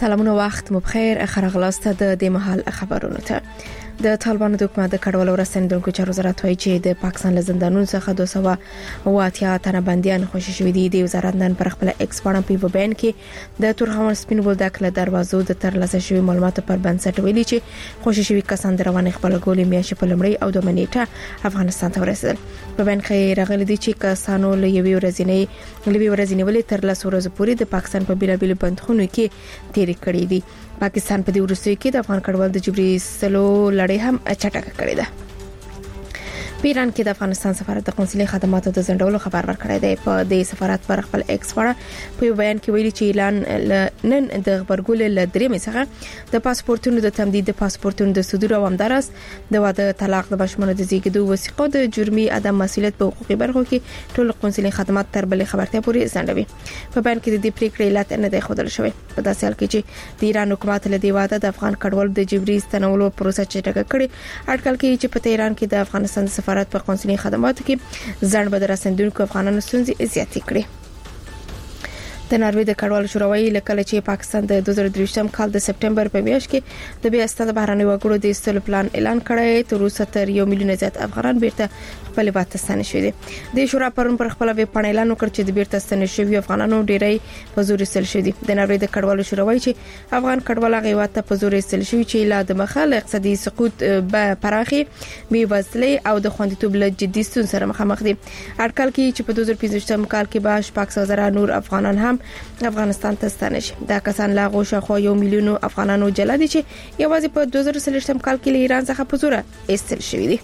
سلامونه وخت مو بخیر خرغلاست د مهال خبرونه ته د طالبانو د حکومت د کډوالو رسندونکو چارو وزارت وایي چې د پاکستان له زندانونو څخه 280 تنه بنديان خوشي شوي دي. د وزارت نن پر خپل ایکس باندې په بیان کې د تورخمن سپین بولدک له دروازو د ترلاسه شوی معلوماتو پر بنسټ ویلي چې خوشي شوي کسان د رواني خپل ګولې میاشتې په لمړی او دوه منېټه افغانستان ته ورسېدل. په بیان کې راغلي دي چې کسانو له یوې ورځې ولې تر 10 ورځې پورې د پاکستان په بیلابیل بندخونو کې تیر کړی دي. پاکستان په دې وروستیو کې د افغان کډوال د جبري سلو لړۍ هم چټکه کړې ده. په ایران کې د افغانستان سفارت د قونسلي خدماتو د زندولو خبر ورکړی دی. په دې سفارت پر خپل ایکس باندې په بیان کې ویلي چې اعلان نن د خبرګول له درېمې څخه د پاسپورتونو د تمدید، د پاسپورتونو د صدور او همدارس د واده، طلاق، د بشمنو د زیږیدو وثیقو د جرمي عدم مسؤلیت په حقوقي برخو کې ټول قونسلي خدمات تر بلې خبرتیا پورې ځنډوي. په بیان کې د دې پریکړې علت نه دی ښودل شوی. په داسې حال کې چې د ایران حکومت له دې واده د افغان کډوالو د جبري ستنولو پروسه چټکه کړې، اټکل کوي چې په ایران کې د افغانستان سفارت په قونسلي خدماتو کې ځان به د رسندونکو افغانانو ستونزې زیاتې کړي. د ناروې د کډوالو شوروي لکه چې پاکستان د 2023م کال د سپټمبر په میاشت کې د بیا ستاسو بهراني وګړو د استلو پلان اعلان کړی. تر اوسه تر 1 میلیون زیات افغانان بیرته خپل وطن شوي دي. د شورا پرون پر خپل ویب پاڼه اعلان وکړ چې د بیرته ستنې شوي افغانانو ډیری په زور استل شوي دي. د ناروې د کډوالو شوروي چې افغان کډوال غیوات ته په زور استل شوي چې لا د مخه اقتصادي سقوط به پراخي بي وزلي او د خوندیتوب له جدي ستونزو سره مخامخ دي. اټکل کوي چې په 2015م کال کې به شپږ سوه نور افغانان هم افغانستان ته ستانه شي. دا کسان لا غوښه خو 1 میلیون افغانانو جلا دي چې یوازې په 2023م کال کې له ایران څخه په زور استل شوي دي.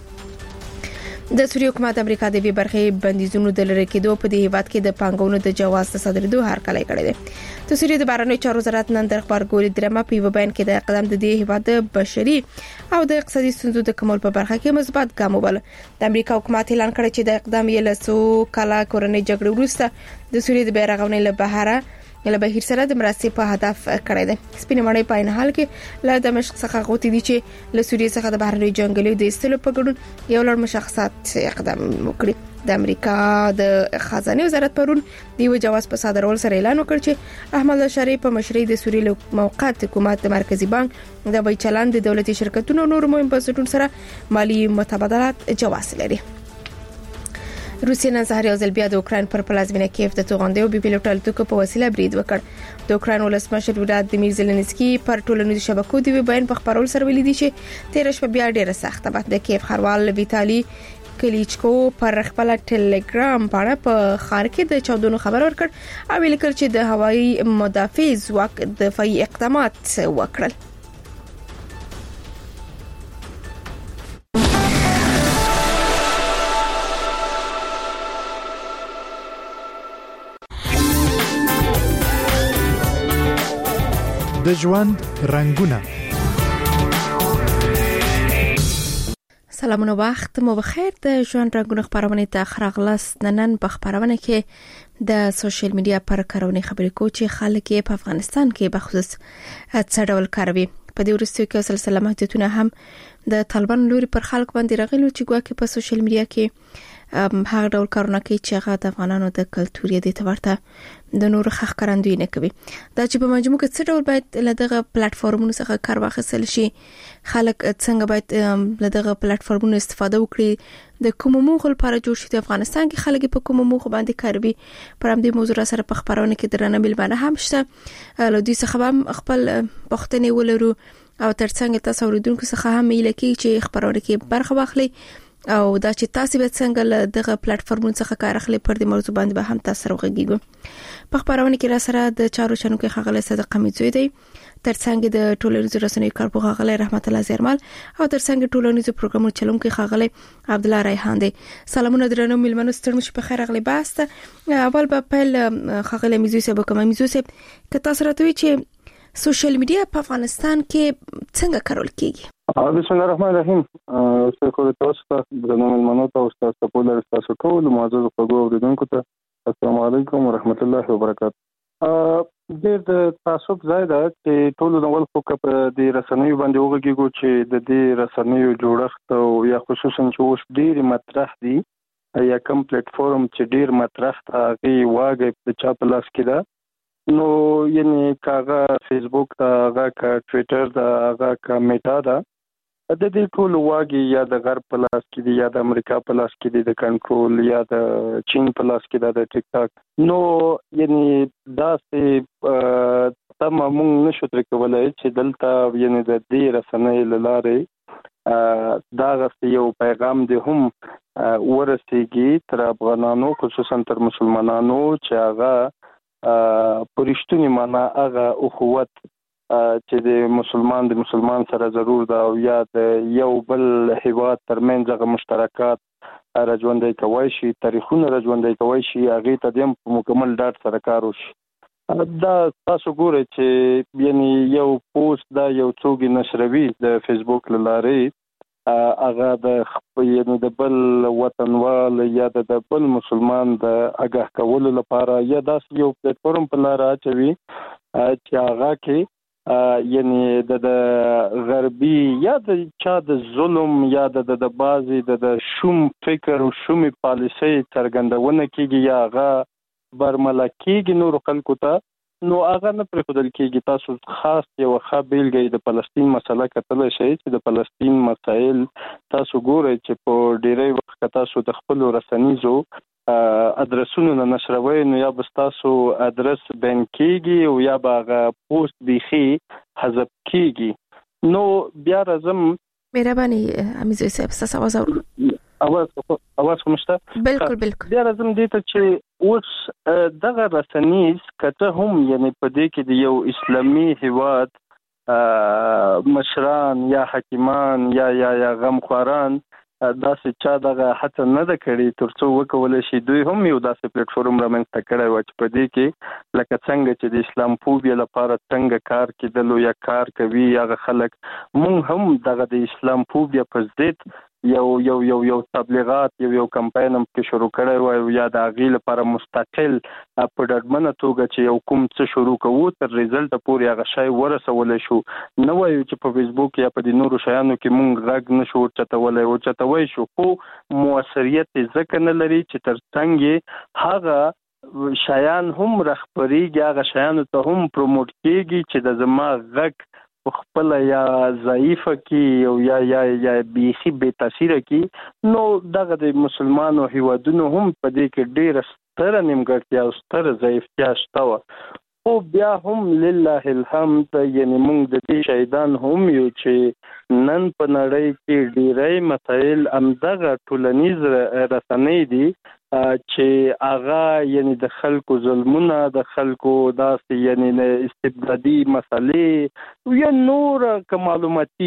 د سوریې حکومت امریکا د وی برخې بندیزونو د لری کېدو په دې هیواد کې د پانګونو د جواز صادرېدو هرکلی کړی دی. د سوریې د بهرنیو چارو وزارت نن د خبرګول درمه په بیان کې د اقدام د دې هیواد د بشري او د اقتصادي ستونزو د کمول په برخه کې مثبت ګام وبل. د امریکا حکومت اعلان کړی چې د اقدام یې له 100 کاله کورنۍ جګړې وروسته د سوریې د بیرغونې له بهره له بهیر سره د مرستې په هدف کړی دی. سپینې مړۍ په عین حال کې له دمشق څخه غوتی دي چې له سوریې څخه د بهرنی جنگلیو د استلو په ګډون یو لړ مشخصات اقدام وکړي. د امریکا د خزانه وزارت پرون دیو جواز په صادرول سره اعلان وکړ چې احمد شریف په مشرۍ د سوریې موقت حکومت د مرکزی بانک د وی چلان د دولتي شرکتونو نور مهم بنسټونو سره مالی متبادلات جواز لري. روسیه نن سهار یو ځل بیا د اوکراین پر پلازمینه کیف د توغندیو بي پیلوټ الوتکو په وسیله برید وکړ. د اوکراین ولسمشر ولادیمیر زيلنسکي پر ټولنیزو شبکو د بیان په خبرول سره ویلي دي چې تیر شپه بیا ډیره سخته ده. د کیف خروال ویتالي کلیچکو پر خپل ټلګرام باندې په خار کې د چاودنو خبر ورکړ او ویل کړ چې د هوایي مدافع ځواک دفاعي اقدامات وکړل. د ژوند رنگونه. سلامونه وخت مو بخیر. د ژوند رنگونه خبرونه ته خراغلاست. نن په خبرونه کې د سوشل میډیا پر کارونې خبرې کو چې خلک په افغانستان کې بخصوص څه ډول کاروي. په دې وروستیو کې سلسله محدودونه هم د طالبان لوري پر خلک باندې راغلي چې ګواکې په سوشل میډیا کې هغه ډول کارونه کوي چې هغه د افغانانو د کلتور یې د تورته د نور حق کارندوی نه کوي. دا چې په مجموع کې څه ډول باید له دغه پلیټ فارمونو څخه کار واخیستل شي، خلک څنګه باید له دغه پلیټ فارمونو استفاده وکړي، د کوم موخو لپاره جوړ شوی د افغانستان کې خلک په کوم موخو باندې کاروي. پر همدې موضوع سره په خبرونه کې درنه ملمانه هم شته. له دې څخه هم خپل پښتنې ولرو او ترڅنګ تاسو اوریدونکو څخه هم ایله کې چې خبرونه کې برخه واخلي او دا چې تاسو به څنګه له دغه پلیټ فارمونو څخه کار اخلي پر دې موضوع باندې به هم تاسو راغږیږو. په خبرونه کې را سره د چارو چنو کې خغله صدقه میزوی دی، ترڅنګ د ټولنیزو رسنیو کارپوه خغله رحمت الله زیرمل او ترڅنګ ټولنیزو پروګرامونو چلونکو خغله عبد الله ریحان دی. سلامونه درنو ملمنو ستړي مشه په خیر اغلی باسته. اول به پیل خغله میزوی سبا کوم میزوی سب که تاسو راته چې سوشل میډیا په افغانستان کې څنګه کارول کیږي؟ بسم الله الرحمن الرحیم. شکر تاسو ته د ملمنو ته او تاسو په لاره تاسو ټول معزز خوږو اوریدونکو ته السلام علیکم ورحمت الله وبرکاته. د تاسو ځای دا چې ټول نوول فوکس په دې رسنیو باندې وګورئ چې د دې رسنیو جوړښت او یا خصوصا چې اوس ډیر مطرح دي یا کوم پلیټ فارم چې ډیر مطرح هغه واګي په چا په لاس کې ده نو یعنی کاغه فیسبوک دا هغه کا ټوئیټر دا هغه کا میټا دا د دې ټول واګي یا د غرب په لاس کې دي یا د امریکا په لاس کې دي د کنټرول یا د چین په لاس کې د ټیک ټاک نو یعنی دا سه تمام نشو تر کولای چې دلته یعنی د دې رسنۍ لاره دا غوښتي یو پیغام دی هم ورسیږي تر افغانانو خصوصا تر مسلمانانو چې هغه پرشتونی معنا هغه اخوت چې د مسلمان سره ضرور دا او یا د یو بل هیواد ترمنځ هغه مشترکات راځوندای کوي شي تاریخونه راځوندای کوي شي هغه ته د مکمل ډاټ سره کار وشي دا تاسو ګورئ چې یعنی یو پوسټ دا یو څوګي نشروي د فیسبوک لاره هغه د یعنی د بل وطنوال یا د بل مسلمان د آگاه کولو لپاره یا داس یو پلیټ فارم په لاره اچوي چې هغه کې یعنی د غربي یا د چا د ظلم یا د بازي د شوم فکر او شومي پالیسي څرګندونه کیږي یا هغه برملا کیږي نور خلکو ته نو هغه نه پرېښودل کیږي تاسو خاص یو ښه بیلګه د فلسطین مسله کتل شي چې د فلسطین مسایل تاسو ګورئ چې په ډیری وخت تاسو د خپل رسنیزو ادرسونو نه نشروي نو یا بس تاسو ادرس بین کیږي او یا باغه پوسټ بيخي حذف کیږي نو بیا راځم مهرباني امیزوي صاحب تاسو اواز کومشته بالکل بیا راځم دې ته چې اوس دغه رسنیز کته هم یعنی په دې کې د یو اسلامي هیواد مشران یا حکیمان یا غمخواران داسې چا دغه هڅه نه ده کړې ترڅو وکول شي دوی هم یو داسې پلیټ فارم رامنځته کړی و چې په دې کې لکه څنګه چې د اسلام فوبیا لپاره څنګه کار کېدلو یا کار کوي هغه خلک مونږ هم دغه د اسلام فوبیا پر ضد یو تبلیغات یو کمپاین هم کې شروع کړی و یا د هغې لپاره مستقل په ډاډمنه توګه چې یو کوم څه شروع کوو تر ریزلټ پورې هغه شی ورسولی شو نه وایو چې په فیسبوک یا په د نورو شیانو کې مونږ غږ نشو ورچتولی شو خو موثریت ځکه نه لري چې تر څنګ هغه شیان هم رخبرېږي هغه شیانو ته هم پروموټ کېږي چې د زما غږ خپل یا ضعیفه کی او یا بیخي بے تاثیره کی نو دغه د مسلمانانو هیوادونو هم په دې کې ډېر ستر نیمګړتیا او ستر ضعیفتیا شته او بیا هم لله الحمد یعنی موږ د دې شهیدان هم یو چې نن په نړۍ کې ډېری مسایل همدغه ټولنیز رسنۍ دي چې هغه یعنی د خلکو ظلمونه د خلکو داسې یعنی استبدادي مسالې یا نور معلوماتي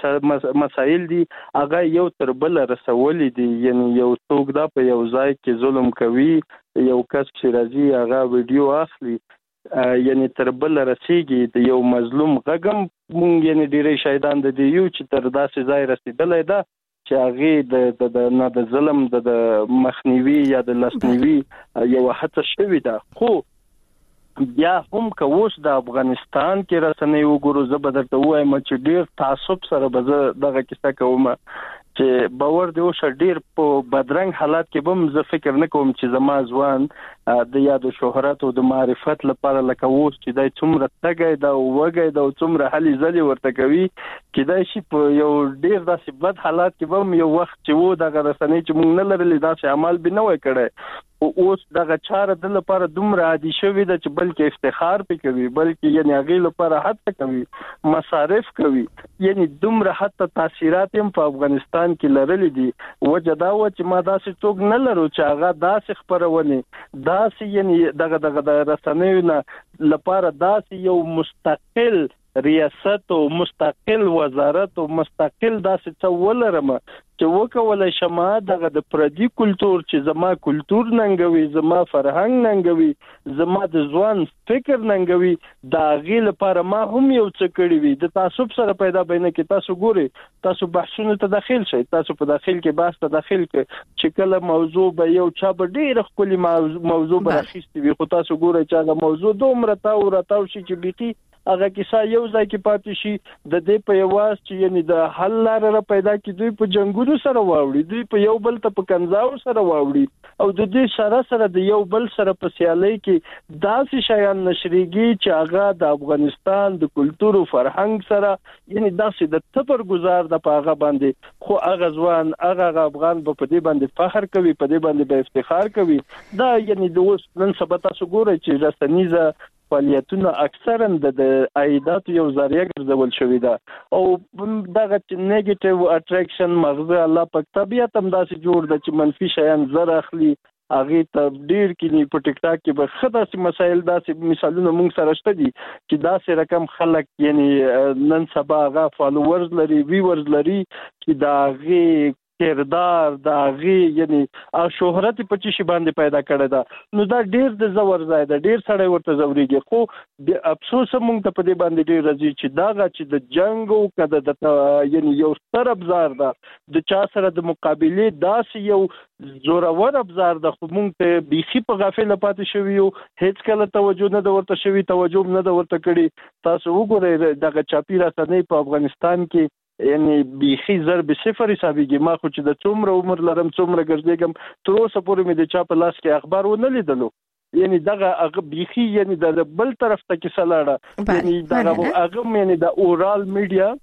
مسایل دي هغه یو تر بل رسولې دي یعنی یو څوک دا په یو ځای کې ظلم کوي یو کس چې راځي هغه ویډیو اخلي یعنی تر بل رسیږي د یو مظلوم غږم مونږ یعنی ډیری شهیدان د دې یو چې تر داسې ځای رسیدلې ده چې هغه د نه د ظلم د مخنیوي یا د لاسنیوي یو هڅه شوې ده خو بیا هم که اوس د افغانستان کې رسنۍ وګورو زه به درته وایم چې ډېر تعصب سره به زه دغه کیسه کوم چې باور دی اوس ډېر په بدرنګ حالات کې به زه فکر نه کوم چې زما ځوان د یاد شهرت او د معرفت لپاره لکه اوس چې دای څومره تګی دا وګی دا څومره هلي ځلې ورته کوي کېدای شي په یو ډېر داسې بد حالات کې به یو وخت چې وو دغه رسنۍ چې موږ نه لرلې داسې عمل به نه وای کړی اوس دغه چاره د لپاره دومره عادي شوې ده چې بلکې افتخار پې کوي بلکې یعنی هغې لپاره حتی کوي مصارف کوي یعنی دومره حتی تاثیرات هم په افغانستان کې لرلې دي وجه دا و چې ما داسې څوک نه لرو چې هغه داسې خپرونې داسې یعنی دغه د رسنیو نه لپاره داسې یو مستقل ریاست او مستقل وزارت او مستقل داسې څه ولرم چې وکولای شم دغه د پردي کلچر چې زما کلچر ننګوي زما فرهنګ ننګوي زما د ځوان فکر ننګوي دا غي لپاره ما هم یو څه کړی وي د تعصب سره پیدا بینه کې تاسو ګوري تاسو بحثونه ته داخل شئ تاسو په داخل کې بحث ته داخل کې چې کله موضوع به یو چا به ډېر خپل موضوع برخصتي وي خو تاسو ګورئ چې هغه موضوع دومره تاو شي چې بيتي هغه کیسه یو ځای کې پاتې شي د دې په یواز چې یعنی د حل لاره پیدا کی دوی په جنگونو سره واوړي دوی په یو بل ته په کنځاو سره واوړي او د دې سره د یو بل سره په سیالۍ کې داسې شیان نشریږي چې هغه د افغانستان د کلتور او فرهنګ سره یعنی داسې د تبر گزار د پاغه باندې خو هغه ځوان هغه افغان په دې باندې فخر کوي، په دې باندې به افتخار کوي. دا یعنی د اوس نن سبا تاسو ګورئ چې رسنیزه فعالیتونه اکثرا د عایدات یو ذریعہ ګرځول شوی دا او دغه نیگیټیو اټریکشن مغزه الله په طبيعت هم داسې جوړ د چې منفي شیان زر اخلي هغه ته ډیر کې په ټیک ټاک کې به خداسي مسایل داسې مثالونه موږ سره شته دي چې داسې رقم خلک یعنی نن سبا هغه فالوورز لري ویورز لري چې دا غي کردار دا غي یعنی شهرت په چی شي باندې پیدا کړی دا نو دا ډیر د زور ځای دا ډیر سړی ورته زوريږي خو د افسوس مونږ ته په دې باندې ډیر راځي چې دا چې د جنگ او کده د یعنی یو ستر ابزار دا د چا سره د مقابله داسې یو زورور ابزار د خو مونږ ته بيخي په غافل پاتې شوی یو هیڅ کله توجه نه د ورته شوی توجه نه د ورته کړی. تاسو وګورئ دغه چاپی رسنۍ په افغانستان کې یعنی بيخي ضرب صفر حسابيږي. ما خو چې د څومره عمر لرم څومره ګرځېږم تر اوسه پورې مې د چا په لاس کې اخبار ونه لیدلو. یعنی دغه بيخي یعنی د بل طرف ته کې سلاړه یعنی دغه یعنی د اورال میډیا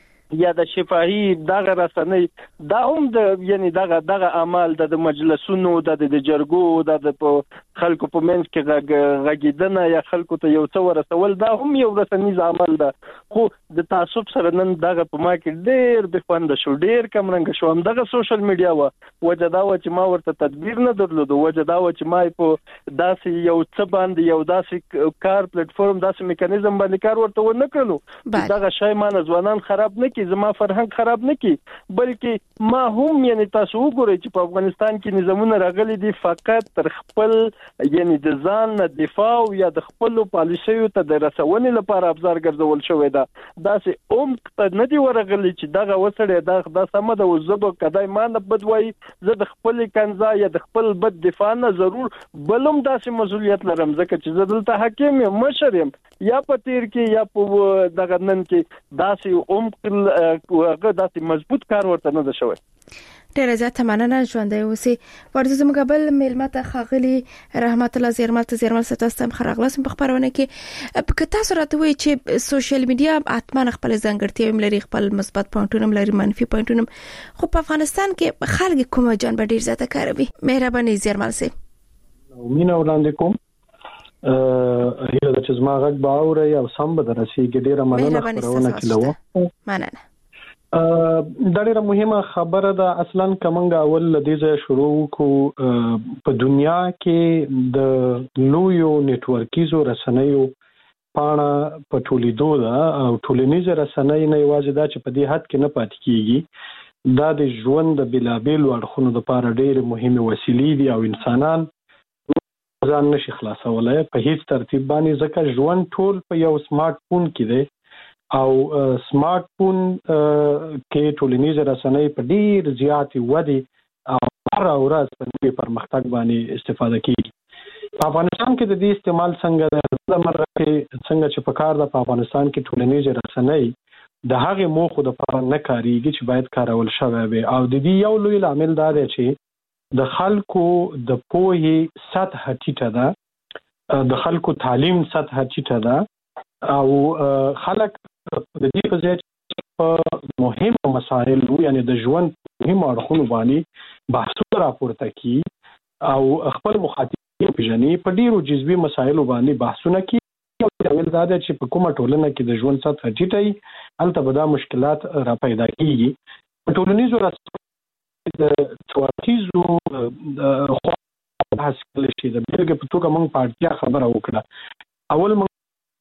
یا د شفاهي دغه رسنۍ دا هم د یعنی دغه اعمال د مجلسونو د جرګو د خلکو په منځ کې غږیدنه یا خلکو ته یو څه ورسول دا هم یو رسنیز عمل ده. خو د تعصب سره نن دغه په ما کې ډېر بخوند شو ډېر کم رنګ شو هم دغه سوشل میډیا وجه دا و چې ما ورته تدبیر نه درلود وجه دا و چې ما په داسې یو څه باندې یو داسې کار پلیټ فارم داسې میکانیزم باندې کار ورته ونه کړلو دغه شای ما ځوانان خراب نه زما فرهنګ خراب نه کی بلکې ما هم یعنی تاسو وګورئ چې په افغانستان کې نظامونه راغلي دي فقط تر خپل یعنی د ځان دفاع یا د خپل پالیسیو ته د رسونې لپاره ابزار ګرځول شوی دا داسې عمق ته نه دی ورغلي چې دغه وسړی دا سم د وزبو کدای ما نه بدوي زه د خپل کنزا یا د خپل بد دفاع نه ضرور بلوم داسې مسؤلیت لرم ځکه چې زه دلته حاکم یم مشر یم یا په تیر کې یا په دغه نن کې داسې عمق هغه داسې مضبوط کار ورته نه ده شوی. ډیره زیاته مننه ژوندۍ اوسئ. ورته زموږ بل میلمه ته ښاغلي رحمت الله زیرمل ستاسو خراغلاسم په خبرونه کې په تاسو راته وایي چې سوشل میډیا اتمن خپل ځانګړتیاوې لري خپل مثبت پوینټونه لري منفي پوینټونه خو په افغانستان کې خلک کومه جنبه ډیر زیاته کاروي. مهرباني زیرمل سي مینه وړاندې کوم هیله ده چې زما غږ به اوري او سم به درسیږي. ډیره مننه خبرونه کولو مننه. دا ډیره مهمه خبره ده. اصلا کومنګ اول لدیزه شروع کو په دنیا کې د لویو نتورکیزو رسنیو پاڼه په ټولیدو ده او ټولنیز رسنۍ نه یوازې دا چې په دې حد کې نه پاتې کیږي دا د ژوند د بلابل اړخونو لپاره ډیره مهمه وسیلې دي او انسانان ځان نشي خلاصولای په هیڅ ترتیب باندې ځکه ژوند ټول په یو سمارټ فون کې دی او سمارټ فون کې ټولنیز رسنۍ په ډیر زیات ودی او هر ورځ په نوې پرمختګ باندې استفاده کیږي. په افغانستان کې د دې استعمال څنګه د مرکه څنګه چې په کار د افغانستان کې ټولنیز رسنۍ د هغه موخو د پر نه کاریږي چې باید کارول شوی وي او د دې یو لوی عامل دا دی چې د خلکو د پوهې سطح ټیټه ده د خلکو تعلیم سطح ټیټه ده او خلک د دې په ځای په مهمو مسایلو یعنی د ژوند مهم اړخونو باندې بحثونه راپورته کوي او خپل مخاطبین پیژني په ډیرو جزوي مسایلو باندې بحثونه کوي. یو ډول دا چې په کومه ټولنه کې د ژوند سطح ټیټه هلته به دا مشکلات را پیدا کیږي. په ټولنیزو رسنیو د تواتیزو بحث کول شي د بیلګې په توګه موږ پارتیا خبره وکړه اول موږ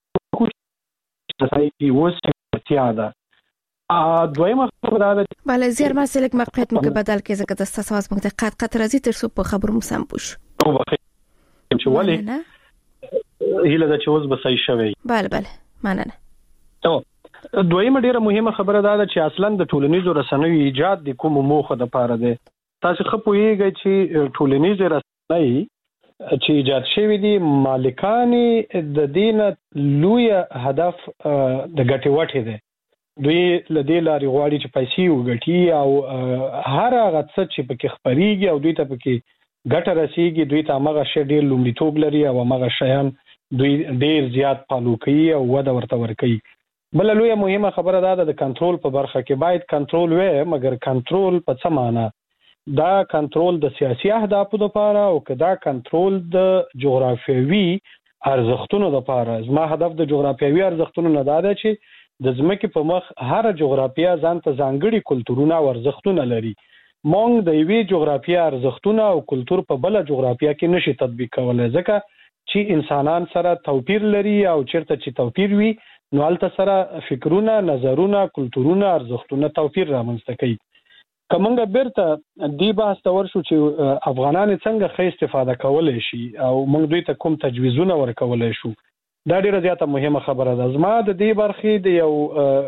صحیح وسه ده دویمه خبره ده بله زیرمل سلک موقعیت مو که بدل کې زکه د تاسو از موږ قط راځي تر څو په خبرو مو سم پوش او بخیر چې ولی هیله ده چې اوس به صحیح شوی. بله مننه. دویمه ډیره مهمه خبره ده چې اصلا د ټولنیزو رسنیو ایجاد د کوم موخه د پاره ده. تاسو خو پوهیږئ چې ټولنیز رسنۍ چې ایجاد شوی دي مالکان د دین لوی هدف د ګټې وټه ده. دوی لدې لاري غواړي چې پیسې وګټي او هر هغه څه چې پکې خبريږي او دوی ته پکې ګټه رسیږي دوی ته هغه شی ډیر لومړیتوب لري او هغه شیان دوی ډیر زیات فالو کوي او وده ورته ورکوي. بل لویه مهمه خبره ده د کنټرول په برخه کې باید کنټرول وي، مګر کنټرول په څه معنی؟ دا کنټرول د سیاسي اهدافو لپاره او کدا کنټرول د جغرافیوي ارزښتونو لپاره. زما هدف د جغرافیوي ارزښتونو نه ده چې د ځمکې په مخ هر جغرافیه ځان ته ځانګړي کلتورونه او ارزښتونه لري. مونږ د یوې جغرافیه ارزښتونه او کلتور په بل جغرافیه کې نشي تطبیق کولای، ځکه چې انسانان سره توپیر لري او چیرته چې توپیر وي نو هلته سره فکرونه، نظرونه، کلتورونه، ارزښتونه توپیر رامنځته کوي. کومنګ بیرته دی بحث ته ورشو چې افغانان څنګه ښه استفاده کولای شي او موږ دوی ته کوم تجویزونه ورکولای شو، دا ډیره زیاته مهمه خبره ده. زما د دې برخې د یو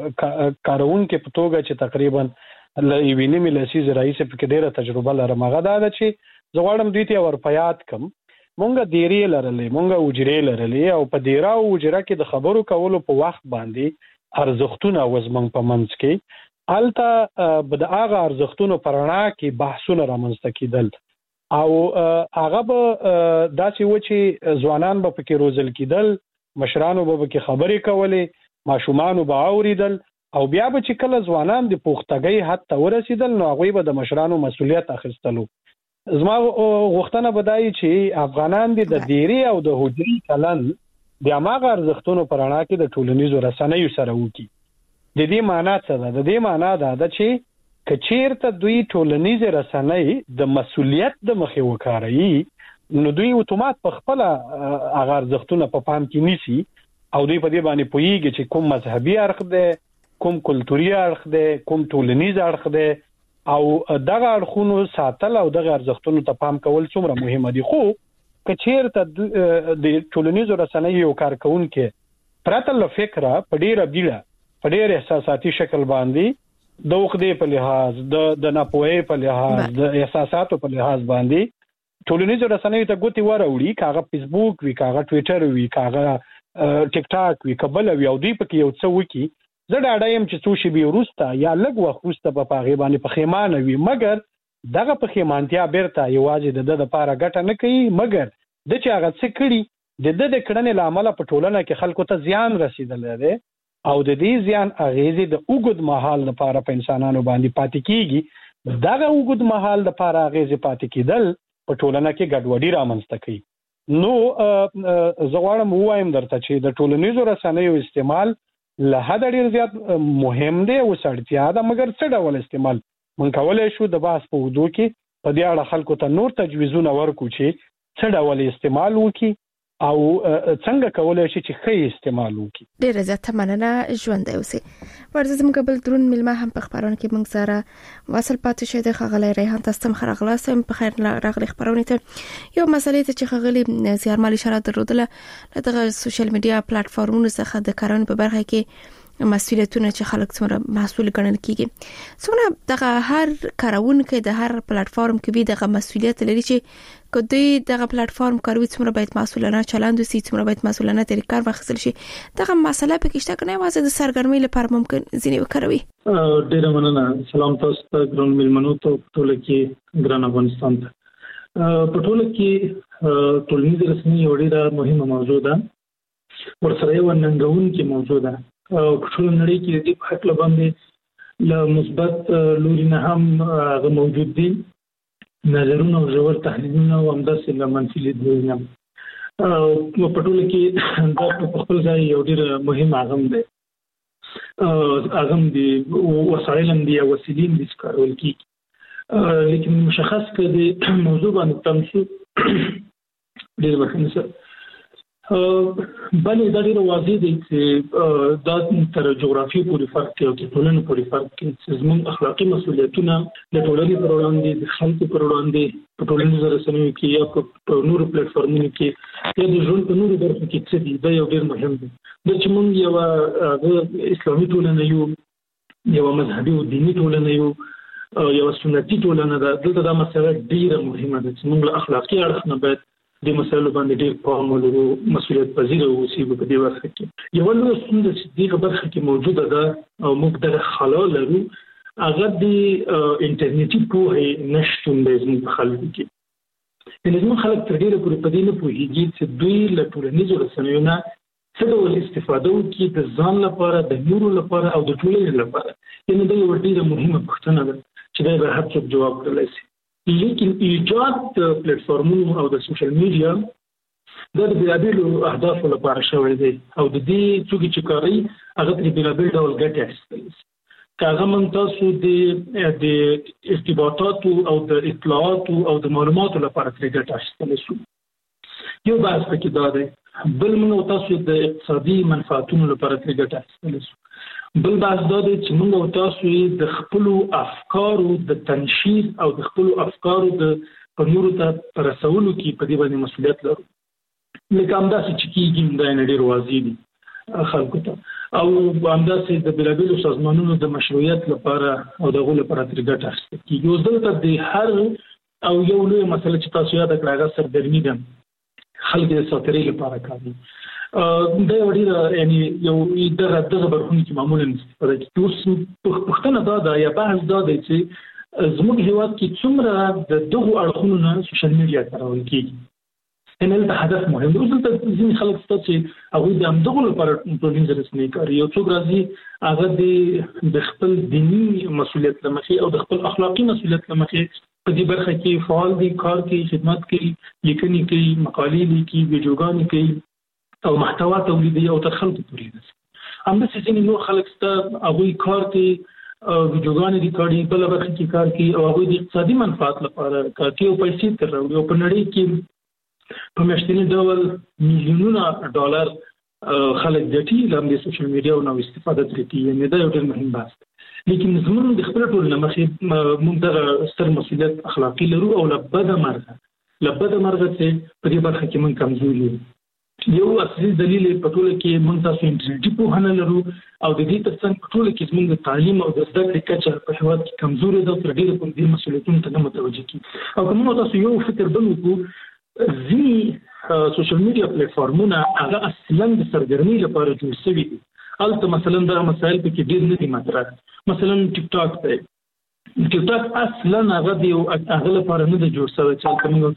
کارونکو په توګه چې تقریبا له یوې نیمې لسیزې راهیسې پکې ډیره تجربه لرم، هغه دا ده چې زه غواړم دوی ته ورپیاد کم. مونږ دیرې لرلې، مونږ وجرې لرلې او په دیره او وجره کې د خبرو کولو په وخت باندې ارزښتونه وزمنګ په منځ کې هلته به د هغه ارزښتونو په رڼا کې بحثونه رامنځته کېدل او هغه به داسې و چې ځوانان به پکې روزل کېدل، مشرانو به پکې خبرې کولې، ماشومانو به اورېدل او بیا به چې کله ځوانان د پختګۍ حد ته ورسېدل نو هغوی به د مشرانو مسؤلیت اخیستلو. زما غوښتنه به دا وي چې افغانان د دیرې او د حجرې چلن د هماغه ارزښتونو په رڼا کې د ټولنیزو رسنیو سره وکړي. د دې معنا څه ده؟ د دې معنا دا ده چې که چیرته دوی ټولنیزې رسنۍ د مسؤلیت د مخې وکاروي نو دوی اتومات په خپل هغه ارزښتونه په پام کې نیسي او دوی په دې باندې پوهیږي چې کوم مذهبي اړخ دی، کوم کلتوري اړخ دی، کوم ټولنیز اړخ دی او دغه اړخونو ساتل او دغه ارزښتونو ته پام کول څومره مهمه دي. خو که چیرته د ټولنیزو رسنیو یو کارکونکي پرته له فکره په ډیره بیړه په ډیر احساساتي شکل باندې د وقدې په لحاظ، د ناپوهۍ په لحاظ، د احساساتو په لحاظ باندې ټولنیزو رسنیو ته ګوتې وراوړي، کاغه فیسبوک وي، کاغه ټویټر وي، کاغه ټیک ټاک وي، کبل وي او دوی پکې یو څه وکي، زه ډاډه یم چې څو شېبې وروسته یا لږ وخت وروسته به په هغې باندې پښیمانه وي. مګر دغه پښیمانتیا بیرته یوازې د ده دپاره ګټه نه کوي، مګر د چې هغه څه کړي د ده د کړنې له امله په ټولنه کې خلکو ته زیان رسېدلی دی او د دې زیان اغیزې د اوږد مهال لپاره په انسانانو باندې پاتې کیږي. دغه اوږد مهال لپاره اغیزې پاتې کېدل په ټولنه کې ګډوډي رامنځته کوي. نو زه غواړم ووایم درته چې د ټولنیزو رسنیو استعمال له حده ډېر زیات مهم دی او اړتیا ده، مګر څه ډول استعمال موږ کولی شو د بحث په اوږدو کې په دې اړه خلکو ته نور تجویزونه ورکړو چې څه ډول استعمال وکړي او څنګه کولای شي چې ښه استعمال وکړي. ډېره زیاته مننه، ژوندی اوسئ. ورځ زموږ بل درون مېلمه هم په خپرونه کې موږ سره واصل پاتې شوی دی. ښاغلی ریحان، تاسو ته ښه راغلاست. په خیر راغلئ خپرونې ته. یو مسلې ته چې ښاغلي زیارمل اشاره درلودله، له دغه سوشل میډیا پلیټفارمونو څخه د کارونې په برخه کې مسؤلیتونه چې خلک څومره مسؤل ګڼل کیږي، څومره دغه هر کارونکي د هر پلیټفارم کې به دغه مسؤلیت لري چې کدی دغه پلیټفارم کاروي څومره باید مسؤلانه چلند وسی، څومره باید مسؤلانه طریقه واخیستل شي. دغه مسله په کې شته کنه واسه د سرګرمۍ لپاره ممکن ځینې وکړوي. ډیره مننه. سلام تاسو ته ګران ملمنو ته ټول کې ګران افغانستان ته. په ټول کې ټولنیز رسنۍ یو ډیره مهمه موضوع ده، ورسره یو ننګونکې موضوع ده. ټول نړۍ کې د حق لباندې له مثبت لوري نه هم هغه موجود دي، نظرونه او ژور تحلیلونه او همداسې له منفي لیدلوري نه. په ټول کې دا په خپل ځای یو ډېر مهم اغم دی. اغم دي وسایل هم دي او وسیلې هم دي چې کارول کېږي، لیکن مشخص که د موضوع باندې تم شو ډېر بخښنه سره. بلې دا ډېره واضح دی چې دا تر جغرافیې پورې فرق کوي او د ټولنې پورې فرق کوي چې زموږ اخلاقي مسؤلیتونه د ټولنې پر وړاندې، د خلکو پر وړاندې، په ټولنیزو رسنیو کې یا په نورو پلیټفارمونو کې یا د ژوند په نورو برخو کې څه دي، دا یو ډېر مهم دی. دا چې موږ یوه اسلامي ټولنه یو، یوه مذهبي او دیني ټولنه یو، یوه سنتي ټولنه ده، دلته دا مسله ډېره مهمه ده چې موږ له اخلاقي اړخ نه باید د مسایلو باندې ډېر پام ولرو، مسؤلیت پذیره واوسو په دې برخه کې. یوه لویه ستونزه چې دغه برخه کې موجوده ده او موږ دغه خلا لرو، هغه د انټرنیټي پوهې نشتون دی زموږ په خلکو کې. زموږ خلک تر ډیره پورې په دې نه پوهېږي چې دوی له ټولنیزو رسنیو نه څه ډول استفاده وکړي د ځان لپاره، د نورو لپاره او د ټولنې لپاره. یعنې دا یوه ډیره مهمه پوښتنه ده چې دا به هر څوک جواب کړلی شي. لیکن ایجاد د پلیټفارمونو او د سوشل میډیا دا د بېلابېلو اهدافو لپاره شوی دی او د دې څوک چې کاروي هغه ترې بېلابېل ډول ګټې اخیستلی شي. که هغه موږ تاسو د ارتباطاتو او د اطلاعاتو او د معلوماتو لپاره ترې ګټه اخیستلی شو، یو بحث پکې دا دی. بل موږ تاسو د اقتصادي منفعتونو لپاره ترې ګټه اخیستلی شو. بل بحث دا دی چې موږ تاسو د خپلو افکارو د تنشیر او د خپلو افکارو د نورو ته په رسولو کې په دې باندې مسؤلیت لرو. لکه همداسې چې کېږي دا یې ډېر واضح دي خلکو ته، او همداسې د بېلابېلو سازمانونو د مشروعیت لپاره او د هغو لپاره ترې ګټه اخیستل کېږي. اوس دلته د هر او یو لویه مسله چې تاسو یاده کړه هغه سرګرمي ده، خلک د ساترۍ لپاره کاروي. دا یو ډېره یعنې یو دغه برخونو کې معمولا استفاده کېږي. اوس پوښتنه دا ده یا بحث دا دی چې زموږ هېواد کې څومره د دغو اړخونو نه سوشل میډیا کارول کېږي. یعنې دلته هدف مهم دی. اوس دلته ځینې خلک شته چې هغوی د همدغو لپاره ټولنیزې رسنۍ کاروي. یو څوک راځي هغه د خپل دیني مسؤلیت له مخې او د خپل اخلاقي مسؤلیت له مخې په دې برخه کې فعال دي، کار کوي، خدمت کوي، لیکنې کوي، مقالې لیکي، ویډیوګانې کوي او محتوا تولیدوي او تر خلکو پورې رسوي. همداسې ځینې نور خلک شته هغوی کار کوي، ویډیوګانې ریکارډي، بله برخه کې کار کوي او هغوی د اقتصادي منفعت لپاره کار کوي او پیسې ترې راوړي او په نړۍ کې په میاشتني ډول میلیونونه ډالر خلک ګټي له همدې سوشل میډیا نه استفاده ترې کوي. یعنې دا یو ډېر مهم بحث دی. لیکن زموږ د خپل ټولنې مخې موږ دغه ستر مسؤلیت اخلاقي لرو او له بده مرغه چې په دې برخه کې موږ کمزوري یو. یو اصلي دلیل په ټوله کې موږ تاسو انټرنیټي پوهنه لرو او د دې ترڅنګ په ټوله کې زموږ د تعلیم او د زده کړې کچه په هېواد کې کمزورې ده او تر ډېره پورې دې مسؤلیتونو ته نه متوجه کېږي. او که موږ تاسو یو فکر بل وکړو، ځینې سوشل میډیا پلیټفارمونه هغه اصلا د سرګرمۍ لپاره جوړ شوي دي. هلته مثلا دغه مسایل پکې ډېر نه دي مطرح. مثلا ټیک ټاک دی، ټیک ټاک اصلا هغه د هغه لپاره نه دی جوړ شوی چې هلته موږ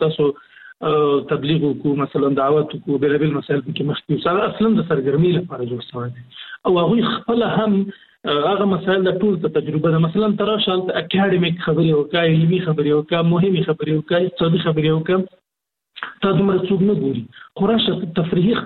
تاسو تبلیغ وکړو، مثلا دعوت وکړو، بېلابېل مسایل پکې مخکې وو. هغه اصلا د سرګرمۍ لپاره جوړ شوی دی او هغوی خپله هم هغه مسایل د ټول ته تجربه ده. مثلا ته راشه هلته اکاډمیک خبرې وکړه، علمي خبرې وکړه، مهمې خبرې وکړه، اقتصادي خبرې وکړه، تا دومره څوک نه ګوري. خو راشه تفریحي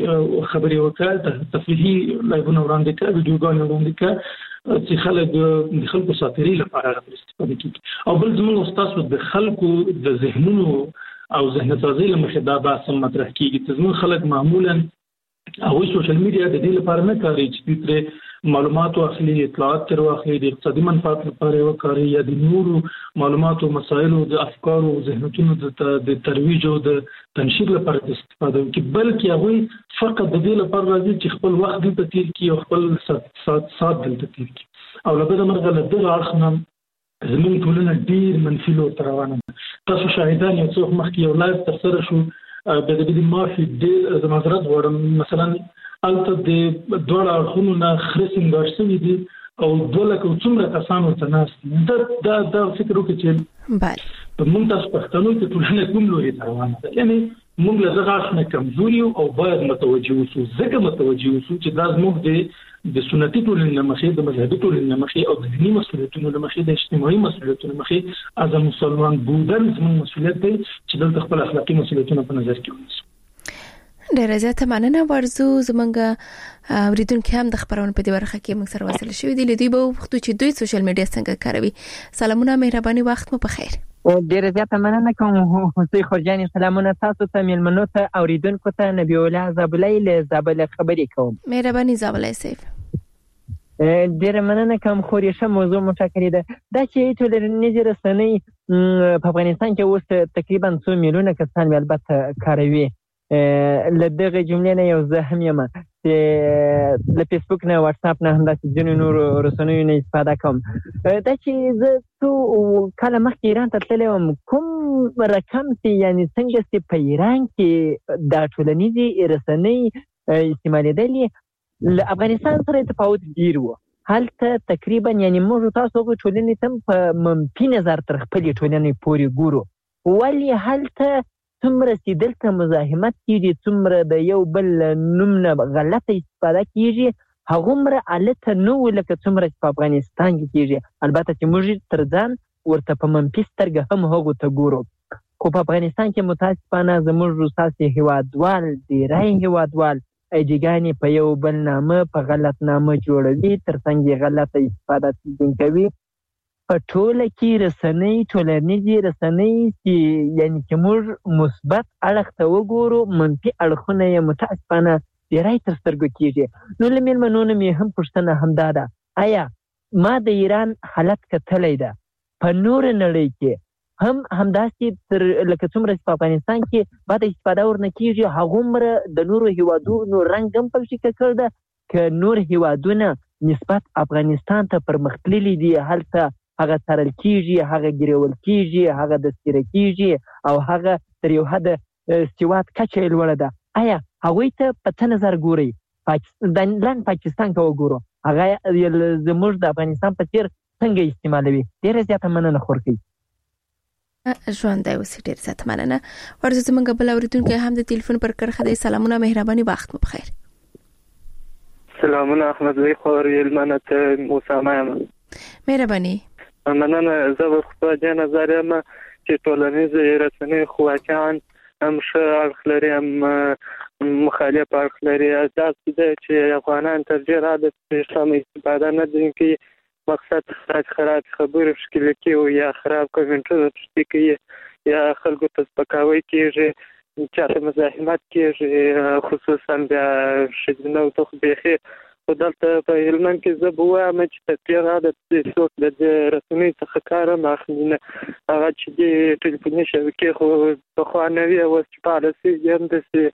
خبرې وکړه، تفریحي لایوونه وړاندې کړه، ویډیوګانې وړاندې کړه چې خلک د خلکو ساترۍ لپاره هغه استفاده کړي. او بل زموږ ستاسو د خلکو د ذهنونو او ذهن سازۍ له مخې دا بحث هم مطرح کېږي چې زموږ خلک معمولا هغوی سوشل میډیا د دې لپاره نه کاروي چې دوی ترې معلومات واخلي، اطلاعات ترې واخلي، د اقتصادي منفعت لپاره یې وکاروي یا د نورو معلوماتو، مسایلو، د افکارو، ذهنیتونو د ترویج او د تنشیر لپاره استفاده وکړي، بلکې هغوی فقط د دې لپاره راځي چې خپل وخت دلته تېر کړي او خپل ساعت دلته تېر کړي. او له بده مرغه له دغه اړخ نه زموږ ټولنه ډېر منفي لور ته روانه ده. تاسو شاهدان یو څه مخکې یو لایف ترسره شو، بیا د دې معافي ډېر زه معذرت غواړم، مثلا هلته د دواړه اړخونو نه خره سینګار شوي دي او 2 لکه څومره کسان ورته ناست دي. دا فکر وکړي چې په موږ تاسو پښتنو کې ټولنه کوم لوري ته روانه ده. یعنې موږ له دغه اړخ نه کمزوري یو او باید متوجه اوسو. ځکه متوجه اوسو چې دا زموږ د سنتي ټولنې له مخې، د مذهبي ټولنې له مخې او د دیني مسؤلیتونو له مخې، د اجتماعي مسؤلیتونو له مخې از مسلمان بودن زموږ مسؤلیت دی چې دلته خپل اخلاقي مسؤلیتونه په نظر کې ونیسو. ډیره زیاته مننه. ورزو زمونږ اوریدونکو هم د خبرونو په دې برخه کې موږ سره وصل شوي دي. لدی به وختو چې دوی سوشل میډیا څنګه کاروي. سلامونه، مهرباني، وخت مو په خیر. ډیره زیاته مننه کوم حسین خورجانی. سلامونه تاسو ته، میلمنو ته، اوریدونکو ته. نبی الله زابلای له زابل خبرې کوم. مهرباني زابلای سیف. ډیره مننه کوم. خوريشه موضوع مشکل ده دا چې ټولنیزې رسنۍ په افغانستان کې اوس تقریبا 2 میلیونه کسان البته کاروي. لدغه جملې نه یو زه هم یم چې له فیسبوک نه، واتس اپ نه، همداسې ځینو نورو رسنیو نه استفاده کوم. دا چې زه څو کاله مخکې ایران ته تللی وم، کوم رقم چې یعنې څنګه چې په ایران کې دا ټولنیزې رسنۍ استعمالېدلې له افغانستان سره تفاوت ډېر و. هلته تقریبا یعنې موږ تاسو هغو ټولنې ته په منفي نظر تر خپلې ټولنې پورې ګورو. ولې هلته څومره چې دلته مزاحمت کېږي، څومره د یو بل نوم نه غلطه استفاده کېږي، هغومره هلته نه و لکه څومره چې په افغانستان کې کېږي. البته چې موږ تر ځان ورته په منفي سترګه هم هغو ته ګورو، خو په افغانستان کې متاسفانه زموږ ستاسې هیوادوال ډېری هیوادوال ایډیګانې په یو بل نامه په غلط نامه جوړوي، تر څنګ یې غلطه استفاده کوي. په ټوله کې رسنۍ، ټولنیزې رسنۍ چې یعنې چې موږ مثبت اړخ ته وګورو، منفي اړخونه یې متاسفانه ډېری تر سترګو کېږي. نو له مېلمنو نه مې هم پوښتنه همدا ده، آیا ما د ایران حالت کتلی ده؟ په نوره نړۍ کې هم همداسې لکه څومره چې په افغانستان کې بده استفاده ورنه کېږي، هغومره د نورو هیوادونو رنګ هم پکې ککړ ده. که نور هیوادونه نسبت افغانستان ته پرمختللي دي، هلته هغه څارل کېږي، هغه ګرول کېږي، هغه دستګیره کېږي او هغه تر یو حده سواد کچه یې لوړه ده. آیا هغوی ته په څه نظر ګورئ؟ لنډ پاکستان ته وګورو، هغه زموږ د افغانستان په څېر څنګه استعمالوي؟ ډېره زیاته مننه خورکۍ. ژوندی اوسې، ډېر زیاته مننه. ورځو زموږ بل اورېدونکی هم د تلیفون پر کرښه دی. سلامونه، مهرباني، وخت مو بخیر. سلامونه احمدزی خور یلمنه ته موسامه یم. مهرباني. مننه. زه به خو دې نظر یم چې ټولنیزې رسنۍ خو واقعا هم ښه اړخ لري، هم مخالف اړخ لري. داسې ده چې افغانان تر ډېره د اسلام استفاده نه دي کوي، مقصد خراب خبرې ښکلې کوي یا خراب کمنټونه تشتي کوي یا خلکو ته سپکاوی کېږي، چاته مزاحمت کېږي، خصوصا بیا ښځینه ته خو بیخي. خو دلته په هلمند کې زه به ووایم چې تر ډېره د څوک د دې رسنۍ څخه کار هم اخلي نه. هغه چې دې ټلیفوني شبکې خو پخوا نه وي، اوس چې فعاله سوي هم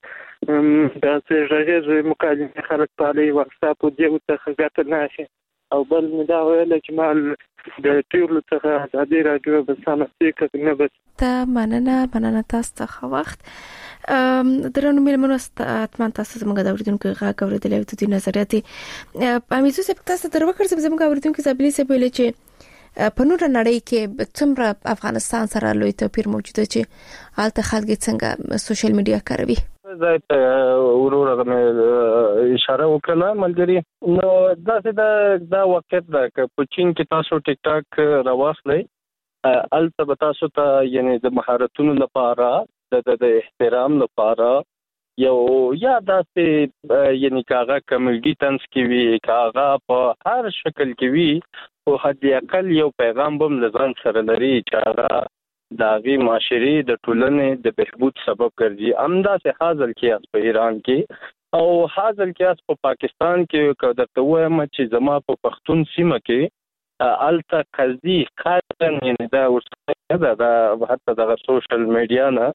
داسې غږیزې مکالمې خلک پالي، واټساپ او دې څخه ګټه نه اخلي. او بل مې دا ویله چې ما د ټولو څخه ازادي راډیو به سمه سي نه بس ته مننه تاسو ته وخت درنو مېلمنو اتمن تاسو زموږ د اوریدونکو غږ اوریدلې او د نظریاتي امیزو سپ تاسو تر وکړ زموږ اوریدونکو زابلی سپ ویل چې په نور نړۍ کې څومره افغانستان سره لوی توپیر موجود دی چې حالت خلک څنګه سوشل میډیا کاروي. زه ته ورور اشاره وکړه ملګری. نو دا وخت دا چې په چین کې تاسو ټیک ټاک راوخلې البته به تاسو ته یعنی د مهارتونو لپاره د احترام لپاره یو یا داسې یعنی کاغه کمیډي تنس کې وی کاغه په هر شکل کې وی او حد اقل یو پیغام بم لزان سره لري چې هغه داغي معاشري د ټولنې د بهبود سبب ګرځي. امدا سه حاصل کیاس په ایران کې او حاصل کیاس په پاکستان کې کو درته وایم چې زما په پښتون سیمه کې الته قضی خاصن یعنی دا ورسره دا حتی د سوشل میډیا نه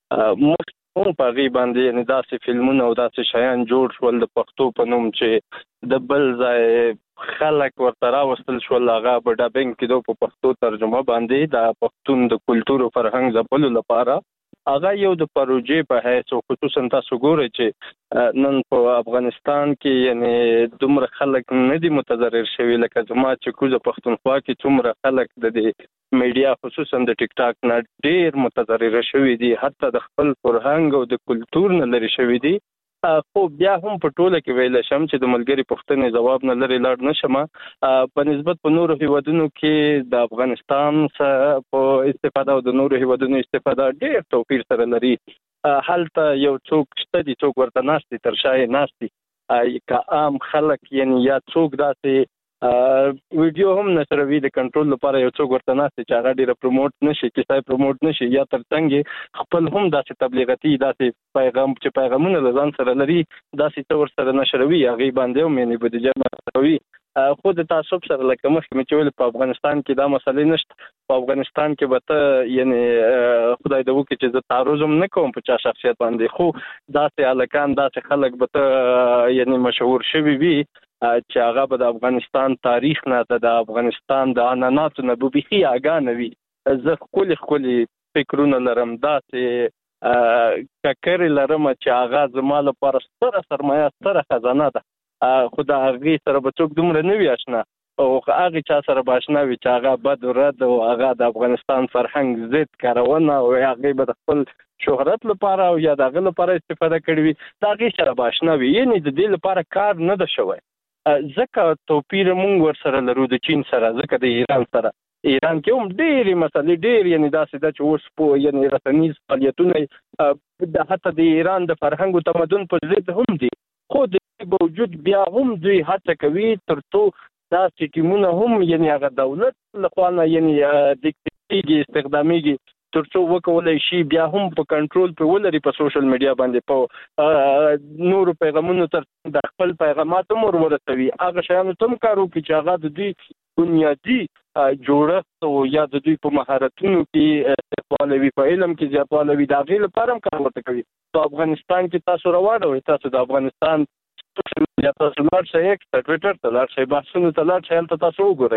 مخ په غي باندې یعنی داسې فلمونه او داسې شیان جوړ شول د پښتو په نوم چې د بل ځای خلک ورته راوستل شول هغه په ډابینګ کې په پښتو ترجمه باندې د پښتون د کلتور او فرهنګ ځپلو لپاره هغه یو د پروژې په حیث او خصوصا تاسو ګورئ چې نن په افغانستان کې یعنی دومره خلک نه دي متضرر شوي لکه زما چې کوزه پښتونخوا کې څومره خلک د میډیا خصوصا د ټیک ټاک نه ډیر متضرر شوي دي حتی د خپل فرهنګ او د کلتور نه لري شوي دي. خو بیا هم په ټوله کې ویل شم چې د ملګری پښتنې جواب نه لري لاړ نشم په نسبت په نورو هیوادونو کې د افغانستان څخه په استفاده او د نورو هیوادونو استفاده ډېر توپیر سره لري. هلته یو څوک شته دي څوک ورته ناشتي تر شای ناشتي که عام خلک یعنی یا څوک داسې ویډیو هم نشروي د کنټرول لپاره یو څوک ورته ناشتي چې هغه ډیره پروموټ نشي کیسه پروموټ نشي یا ترڅنګ خپل هم داسې تبلیغاتي داسې پیغام چې پیغامونه لزان سره لري داسې تور سره نشروي هغه باندې هم یعنی بودیجه مخوي. خو د تعصب سره لکه مخکې مې چې ویل په افغانستان کې دا مسلې نشته. په افغانستان کې به ته یعنی خدای دې وکړي چې زه تعرض هم نه کوم په چا شخصیت باندې خو داسې هلکان داسې خلک به ته یعنی مشهور شوي وي چې هغه به د افغانستان تاریخ نه د افغانستان د عنعناتو نه به بیخي آګاه نه وي. زه ښکلي فکرونه لرم داسې ککرې لرم چې هغه زما لپاره ستره سرمایه ستره خزانه ده خو د هغې سره به څوک دومره نه وي اشنا او هغه چا سره باشنا وي چې هغه بد رد او هغه د افغانستان فرهنګ ضد کارونه او هغه به خپل شهرت لپاره او یا دغه لپاره استفاده کړي وي دا هغه سره باشنا وي یعنی د دې لپاره کار نه ده شوی ځکه توپیر مونږ ورسره لرو د چین سره ځکه د ایران سره ایران کې هم ډېری مسلې ډېر یعنی دا څه چې اوس په یعنی رسنیز فعالیتونه د حتی د ایران د فرهنګ او تمدن په ضد هم دي خو د باوجود بیا هم دوی هڅه کوي ترڅو دا ټیمونه هم یعنی هغه دولت لخوا نه یعنی د استخدامي ترڅو وکولای شي بیا هم په کنټرول په ولري په سوشل میډیا باندې په نور پیغامونو تر د خپل پیغامات مور ورسوي هغه شیانو تم کارو کې چې هغه د دې بنیادی جوړښت او یا د دوی په مهارتونو کې استفاده په علم کې زیاتوالی وي دا غي لپاره کار ورته کوي په افغانستان کې تاسو راوړو تاسو د افغانستان یا تاسو لار شي ټویټر ته لار شي بحثونه ته لار شي تاسو وګورئ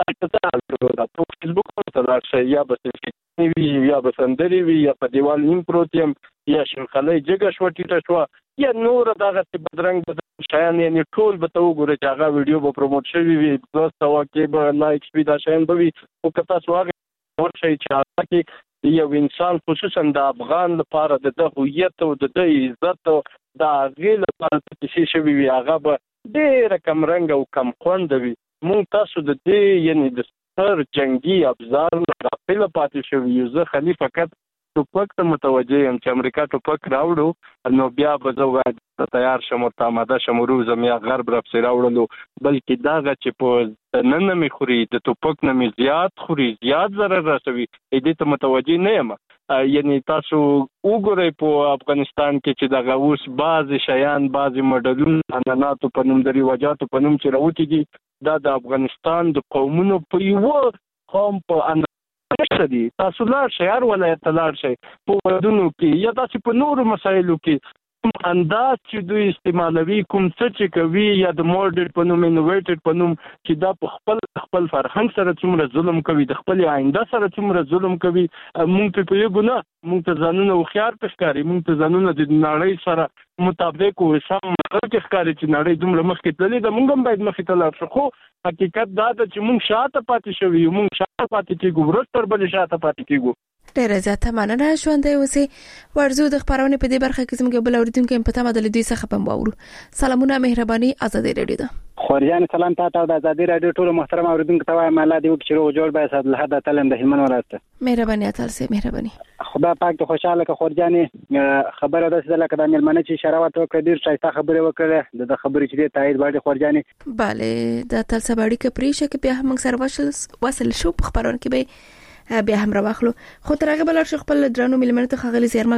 په فیسبوک ته لار شي یا به وی یا به سندري وی یا په دیوال نیم پروتیم یا شلخلې جګه شو ټیټه شو یا نور دغه بدرنګ شیان یعنی ټول به ته وګورئ چې هغه ویډیو به پروموټ شوی وي دوسته واکې به لایک شي دا شیان به وي او که تاسو هغه ور شي چې هغه کې یو انسان خصوصا د افغان لپاره د هویت او د عزت دا غیل لپاره چې شي وي هغه به ډېر کم رنګ او کم خوند وي مونږ تاسو د دې یعنی د ستر جنگي ابزار غافل پاتې شوی یو زه خلی فقط ټوپک ته متوجه یم چې امریکا ټوپک راوړو نو بیا به زه وایم تیار شم او آماده شم روزم یا غرب رافسې راوړلو بلکې دغه چې په نن مې خوري د ټوپک نه مې زیات خوري زیات ضرر رسوي دې ته متوجه نه یم یعنی تاسو وګورئ په افغانستان کې چې دغه اوس بعضې شیان بعضې مډلونه عنعناتو په نوم د رواجاتو په نوم چې راوتي دي دا د افغانستان د قومونو په یوه قوم په نشته دي تاسو لاړ شئ هر ولایت ته لاړ شئ په ودونو کې یا داسې په نورو مسایلو کې کوم انداز چې دوی استعمالوي کوم څه چې کوي یا د موډل په نوم انوویټډ په نوم چې دا په خپل فرهنګ سره څومره ظلم کوي د خپل آینده سره څومره ظلم کوي مونږ په یو ګناه مونږ ته ځانونه خيار پښکاري مونږ ته ځانونه د نړۍ سره مطابق او سم مرګ ښکاري چې نړۍ دومره مخکې تللې ده مونږ هم باید مخکې تلل شو خو حقیقت دا ده چې مونږ شاته پاتې شوی مونږ شاته پاتې کیږو ورستر بل شاته پاتې کیږو ډیره زیاته مننه ژوندۍ اوسې ورزو د خبرونه په دې برخه کې زموږ بل اوریدونکو په تمه د دوی څخه پم باورو سلامونه مهرباني ازادي رادیو ده خورجان سلام تاسو د ازادي رادیو ټول محترم اوریدونکو ته وایم الله دې وکړي چې جوړ به صد له حد تلم د هلمند ولایت مهرباني تاسو مهرباني خدا پاک ته خوشاله که خورجان خبره ده لکه د ملمنه چې شراوت وکړه ډیر شایسته خبره وکړه د خبرې چې تایید باندې خورجان bale د تلسه باندې کې پریشه کې بیا هم سره وصل شو په خبرونه کې به بیا هم راوخلو خو تر هغه بل شي خپل درنو ملمنه ته خغلی زیرمل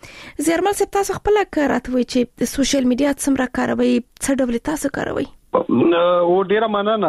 سیب تاسو خپل کاراتوي چې د سوشل میډیا څومره کاروي څه ډول تاسو کاروي او ډیره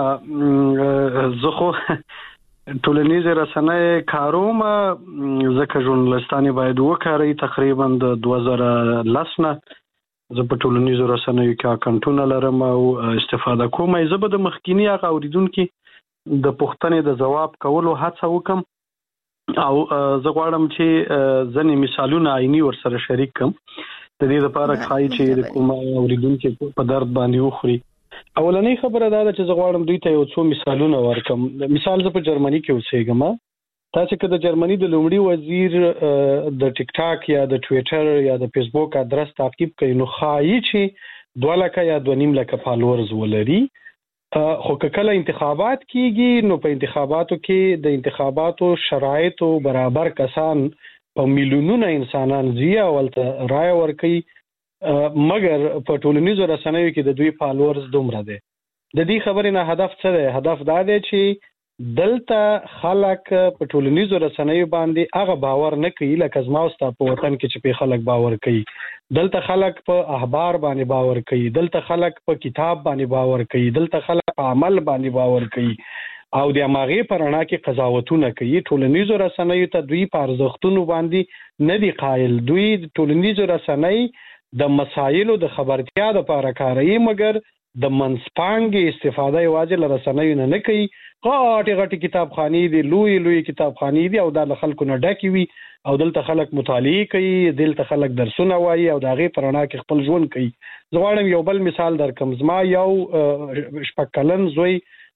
مننه زه خو ټولنیز رسنۍ کاروم ځکه ژورنالستانه باید وکړي تقریبا د 2010 نه زه په ټولنیزو رسنیو کې اکاونټونه لرم او استفاده کوم زه به د مخکینی هغه اوریدونکو د پوښتنې د جواب کولو هڅه وکم او زه غواړم چې ځنې مثالونه عیني ورسره شریک کړم د دې لپاره خای چې د کوم اوریدونکو په درد باندې وخوري اولنۍ خبره دا ده چې زه غواړم دوی ته یو څو مثالونه ورکم مثال زه په جرمني کې اوسېږم تاسو که د جرمني د لومړي وزیر د ټیک ټاک یا د ټویټر یا د فیسبوک ادرس تعقیب کړئ نو خای چې 2 لک یا 2.5 لک فالوورز ولري خو کله انتخابات کیږي نو په انتخاباتو کې د انتخاباتو شرایط او برابر کسان په میلیونونو انسانان زیه ولته رائے ورکړي مګر په ټولنیزو رسنیو کې د دوی فالوورز دومره دي د دې خبرې نه هدف څه دی هدف دا دی چې دلته خلک په ټولنیزو رسنیو باندې هغه باور نه کوي لکه زما او ستا په وطن کې چې په خلک باور کوي دلته خلک په اخبار باندې باور کوي دلته خلک په کتاب باندې باور کوي دلته خلک په عمل باندې باور کوي او د اماغه پرانا کې قضاوتونه کوي ټولنیزو رسنیو ته دوی په ارزښتونو باندې نه دی قائل دوی ټولنیزو رسنۍ د مسایلو د خبرتیا لپاره کاروي مګر د منسپانګي استفاده یوازې له رسنیو نه کوي غاټي کتابخاني دي لوی کتابخاني دي او د خلکو نه ډکی وي او دلته خلک مطالعه کوي دلته خلک درسونه وایي او دغه پرانا کې خپل ژوند کوي زه غواړم یو بل مثال درکم زما یو شپکلن زوی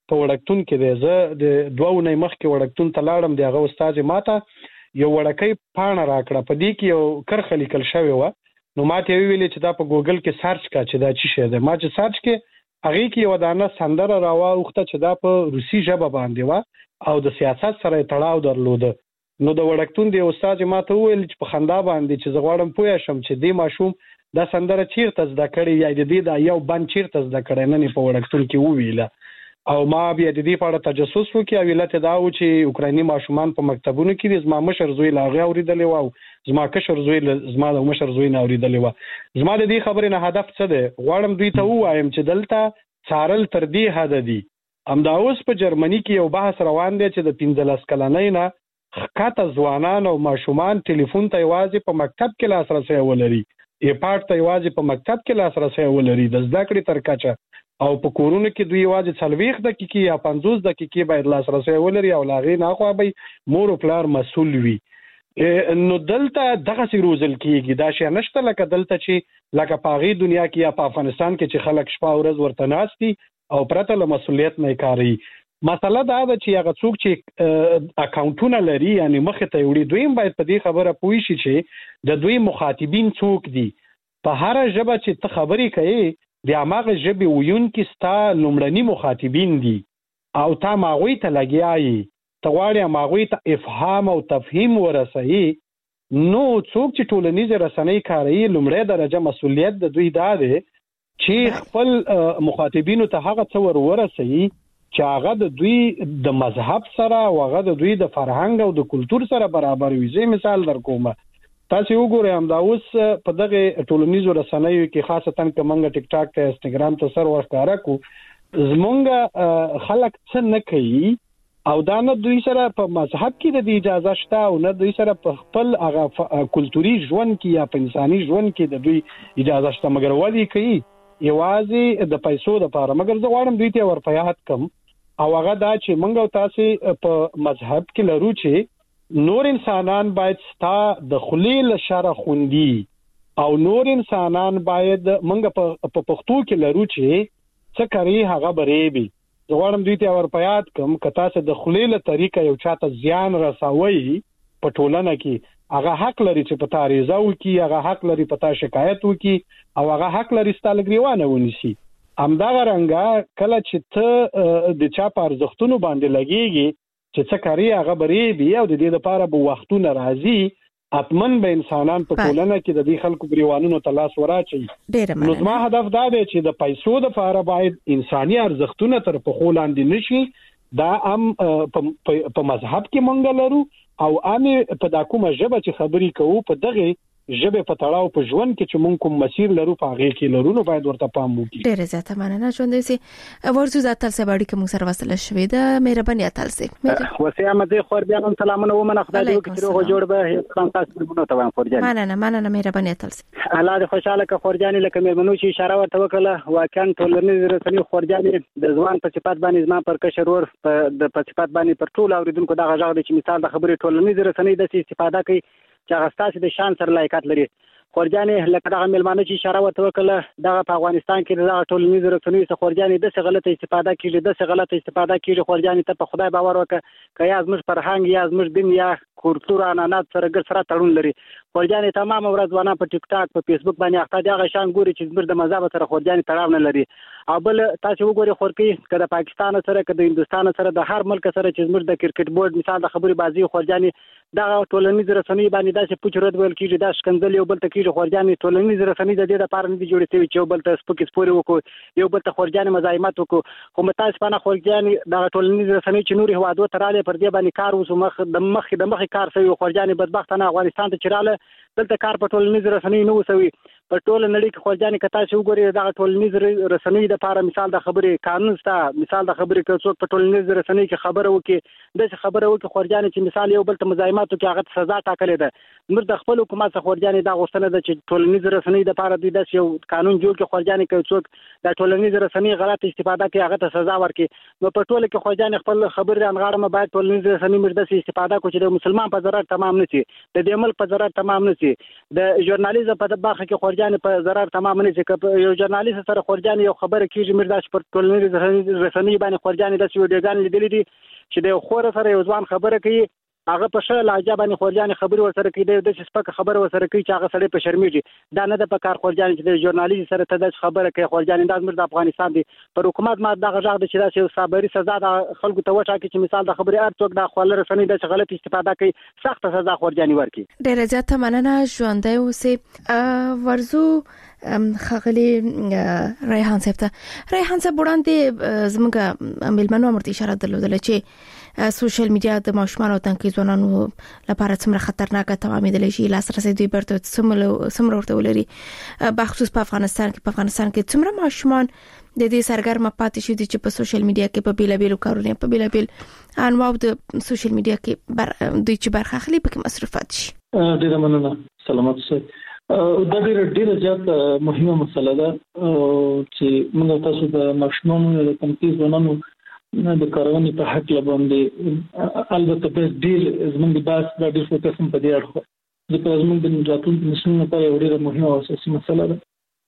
په وړکتون کې دی. زه د 2 ونې مخکې وړکتون ته لاړم، د هغه استاد ماته یو وړکۍ پاڼه راکړه، په دې کې یو کرښه لیکل شوې وه. نو ماته ویلې چې دا په ګوګل کې سرچ کا چې دا څه شی دی. ما چې سرچ کې هغه کې یو دانه سندره راوخته چې دا په روسي ژبه باندې و او د سیاست سره تړاو درلوده. نو د وړکتون دی استاد ماته وویل چې په خندا باندې چې زه غواړم پوه شم چې دې ماشوم دا سندره چیرته زده کړې یا د دې دا یو بند چیرته زده کړې، نه په وړکتون کې وویله. او ما بیا د دې په اړه تجسس وکړ او علت دا و چې اوکرایني ماشومان په مکتبونو کې زما مشر زوی لا غي اوریدلې و او زما کشر زوی زما د مشر زوی نه اوریدلې و. زما د دې خبرې نه هدف څه دی؟ غواړم دوی ته وایم چې دلته څارل تر دې حد دي. همدا اوس په جرمني کې یو بحث روان دی چې د 15 کلنۍ نه ښکته ځوانان او ماشومان ټلیفون ته یوازې په مکتب کې لاسرسی ولري، ایپاډ ته یوازې په مکتب کې لاسرسی ولري د زده کړې تر کچه، او په کورونو کې دوی یوازې 40 دقیقې یا 50 دقیقې باید لاسرسی ولري او لاغې نه خو به مور او پلار مسؤل وي. نو دلته دغه سی روزل کیږي، دا شی نشته لکه دلته چې لکه پاغي دنیا کې یا په افغانستان کې چې خلک شپه او ورځ ورته ناشتي او پرته له مسؤلیت نه کاری. مسله دا ده چې هغه څوک چې اکاونټونه لري یعنی مخ ته وړي، دوی باید په دې خبره پوه شي چې د دوی مخاطبین څوک دي. په هر ژبه چې ته خبرې کوي د هغه ژبې ویونکي ستا لومړني مخاطبین دي او تا ماغوی ته لګیایي، ته غواړې ماغوی ته افهام او تفهیم ورسوي. نو څوک چې ټولنیزې رسنۍ کاروي لومړی درجه مسؤلیت د دوی دا دی چې خپل مخاطبینو ته هغه څه ورسوي چې هغه د دوی د مذهب سره او هغه د دوی د فرهنګ او د کلتور سره برابر وي. زه مثال درکوم، تاسو وګورئ همدا اوس په دغه ټولنیزو رسنیو کې خاصتا کومه ټیک ټاک ته انستګرام ته سر ورکاره کو زمونږ خلک څه نه کوي او دا نه دوی سره په مذهب کې د اجازه شته او نه دوی سره په خپل هغه کلتوري ژوند کې یا په انساني ژوند کې د دوی اجازه شته، مګر ولي کوي یوازې د پیسو لپاره. مګر زه غواړم دوی ته ورپیات کم او هغه دا چې موږ او تاسو په مذهب کې لرو چې نور انسانان باید ستا د خلیل شر خوندي او نور انسانان باید موږ په پښتو کې لرو چې څه کوي هغه بریبي. زه غواړم دوی ته ورپیات کم که تاسو د خلیل طریقه یو چاته زیان رسوي په ټولنه کې، هغه حق لري چې په تاریزه وکي، هغه حق لري په تا شکایت وکي او هغه حق لري ستاسو لګریوانه ونیسي. همدغه رنګه کله چې ته د چا په ارزښتونو باندې لګيږي چې څه کوي هغه بریبي او د دې لپاره به وختونه راځي اتمن به انسانان په ټولنه کې د دې خلکو گریوانونو ته لاس وراچي. نو زما هدف دا دی چې د پیسو لپاره باید انساني ارزښتونه تر پخو لاندې نشي. دا په مذهب کې مونږ لرو او امي په دا کومه ژبه چې خبرې کوو په دغه ژبه په تړاو په ژوند کې چې مونږ کوم مسیر لرو په هغه کې لرو نو باید ورته پام وکړو. ډېر زیاته مننه ژوندې سي ورزو ذاتل سباړي کوم سره وصله شوې ده مهرباني اتل سي وسه احمد خور بیا هم سلامونه ومنه خدای دې وکړي روغ جوړ به خان تاسو په نوته وان خورجان مننه مهرباني اتل سي الله دې خوشاله ک خورجان لکه مېرمنو چې اشاره ورته وکړه واقعا ټولنیز رسنۍ خورجان د ځوان په صفات باندې زما پر کشر ور د په صفات باندې پر ټول اوریدونکو دا غږ چې مثال د خبرې ټولنیز رسنۍ د استفاده کوي چې هغه ستاسو د شان سره لایقات لري. خورجانې لکه دغه ملمانه چې اشاره ورته وکړه دغه په افغانستان کې دغه ټولنیز رسنۍ څخه خورجانې د څه غلطه استفاده کیږي خورجانې ته په خدای باور وکړه که یا زموږ فرهنګ یا زموږ دین یا کلتور عنعنات سره ګډ سره تړون لري. خورجانې تمام ورځ ځوانان په ټیک ټاک په فیسبوک باندې اخته دغه شان ګوري چې زموږ د مذهب سره خورجانې تړاو نه لري. او بل تاسو وګورئ خورکی که د پاکستان سره که د هندستان سره د هر ملک سره چې زموږ د کرکټ بورډ مثال د خبري بازي خورجانې دغه ټولنیز رسنۍ باندې داسې پوچ رد ویل کیږي دا شکنځل یو بل ته کیږي. خورجانې ټولنیز رسنۍ د دې لپاره نه دي جوړې شوي چې یو بل ته سپکې سپورې وکړو، یو بل ته خورجانې مزاحمت وکړو. خو متاسفانه خورجانې دغه ټولنیز رسنۍ چې نورې هوادو ته راغلې پر دې باندې کار وسو د مخې کار شوی. خورجانې بدبختانه افغانستان ته چې راغله دلته کار په ټولنیز رسنۍ نه وسوي. په ټول نړۍ کې خورجانې که تاسو وګورئ دغه ټولنیز رسنۍ لپاره مثال د خبرې قانون شته، مثال د خبرې که څوک په ټولنیز رسنۍ کې خبره وکړي داسې خبره وکړي خورجانې چې مثال یو بل ته مزاحمت وکړي هغه ته سزا ټاکلې ده. موږ د خپل حکومت څخه خورجانې دا غوښتنه ده چې ټولنیز رسنۍ لپاره دوی داسې یو قانون جوړ کړي خورجانې که څوک د ټولنیز رسنۍ غلط استفاده کوي هغه ته سزا ورکړي. نو په ټوله کې خورجانې خپل خبرې رانغاړم باید ټولنیز رسنۍ موږ داسې استفاده کړو چې د مسلمان په ضرر تمام نه شي، د دې ملک په ضرر تمام نه شي. د ژورنالیزم په برخه کې خورجانې خورجانې په ضرر تمام نه چې یو ژورنالیست سره خورجانې یو خبره کیږي مردا چې پر ټولنیز رسنۍ باندې خورجانې د ویډیوګان لیدلې دي چې د خور سره یو ځوان خبره کوي هغه په ښه لهجه باندې خورجانې خبرې ورسره کوي د سپکه خبره ورسره کوي چې هغه سړی په شرمېږي دا نه د په کار خورجانې چې د ژورنالیست سره ته د خبره کوي خورجانې دا زموږ د افغانستان دی پر حکومت ما دغه غږ د چې داسې یو صابري سزا د خلکو ته وټاکي چې مثال د خبرې هر څوک د خپل رسنۍ د غلط استفاده کوي سخت سزا خورجانې ورکړي. ډېر زیاته مننه ژوندۍ اوسئ. ورزو خغلی ریحان صاحب ته ریحان صاحب وړاندې زموږ میلمنو امر ته اشاره درلودله چې سوشل میډیا د ماشومان او تنکي ځوانانو لپاره څومره خطرناکه تمامېدلی شي لاسرسي دوی برته څومره ورته ولري بخصوص په افغانستان کې څومره ماشومان د دې سرګرمه پاتې شي چې په سوشل میډیا کې په بیلابیلو کارونو په بیلابیل انواع د سوشل میډیا کې دوی چې برخه اخلي پکې مصرفات شي. ډیره مننه. سلامات اوسئ. دا ډیره زیات مهمه مسله ده چې موږ تاسو د ماشومانو د تنکي ځوانانو د کارونې په حق باندې البته په ډیر زموږ د باس د ډیر فوکس په دې اړه د زموږ د راتلونکي نسلونو لپاره یو ډیره مهمه او اساسي مسله ده.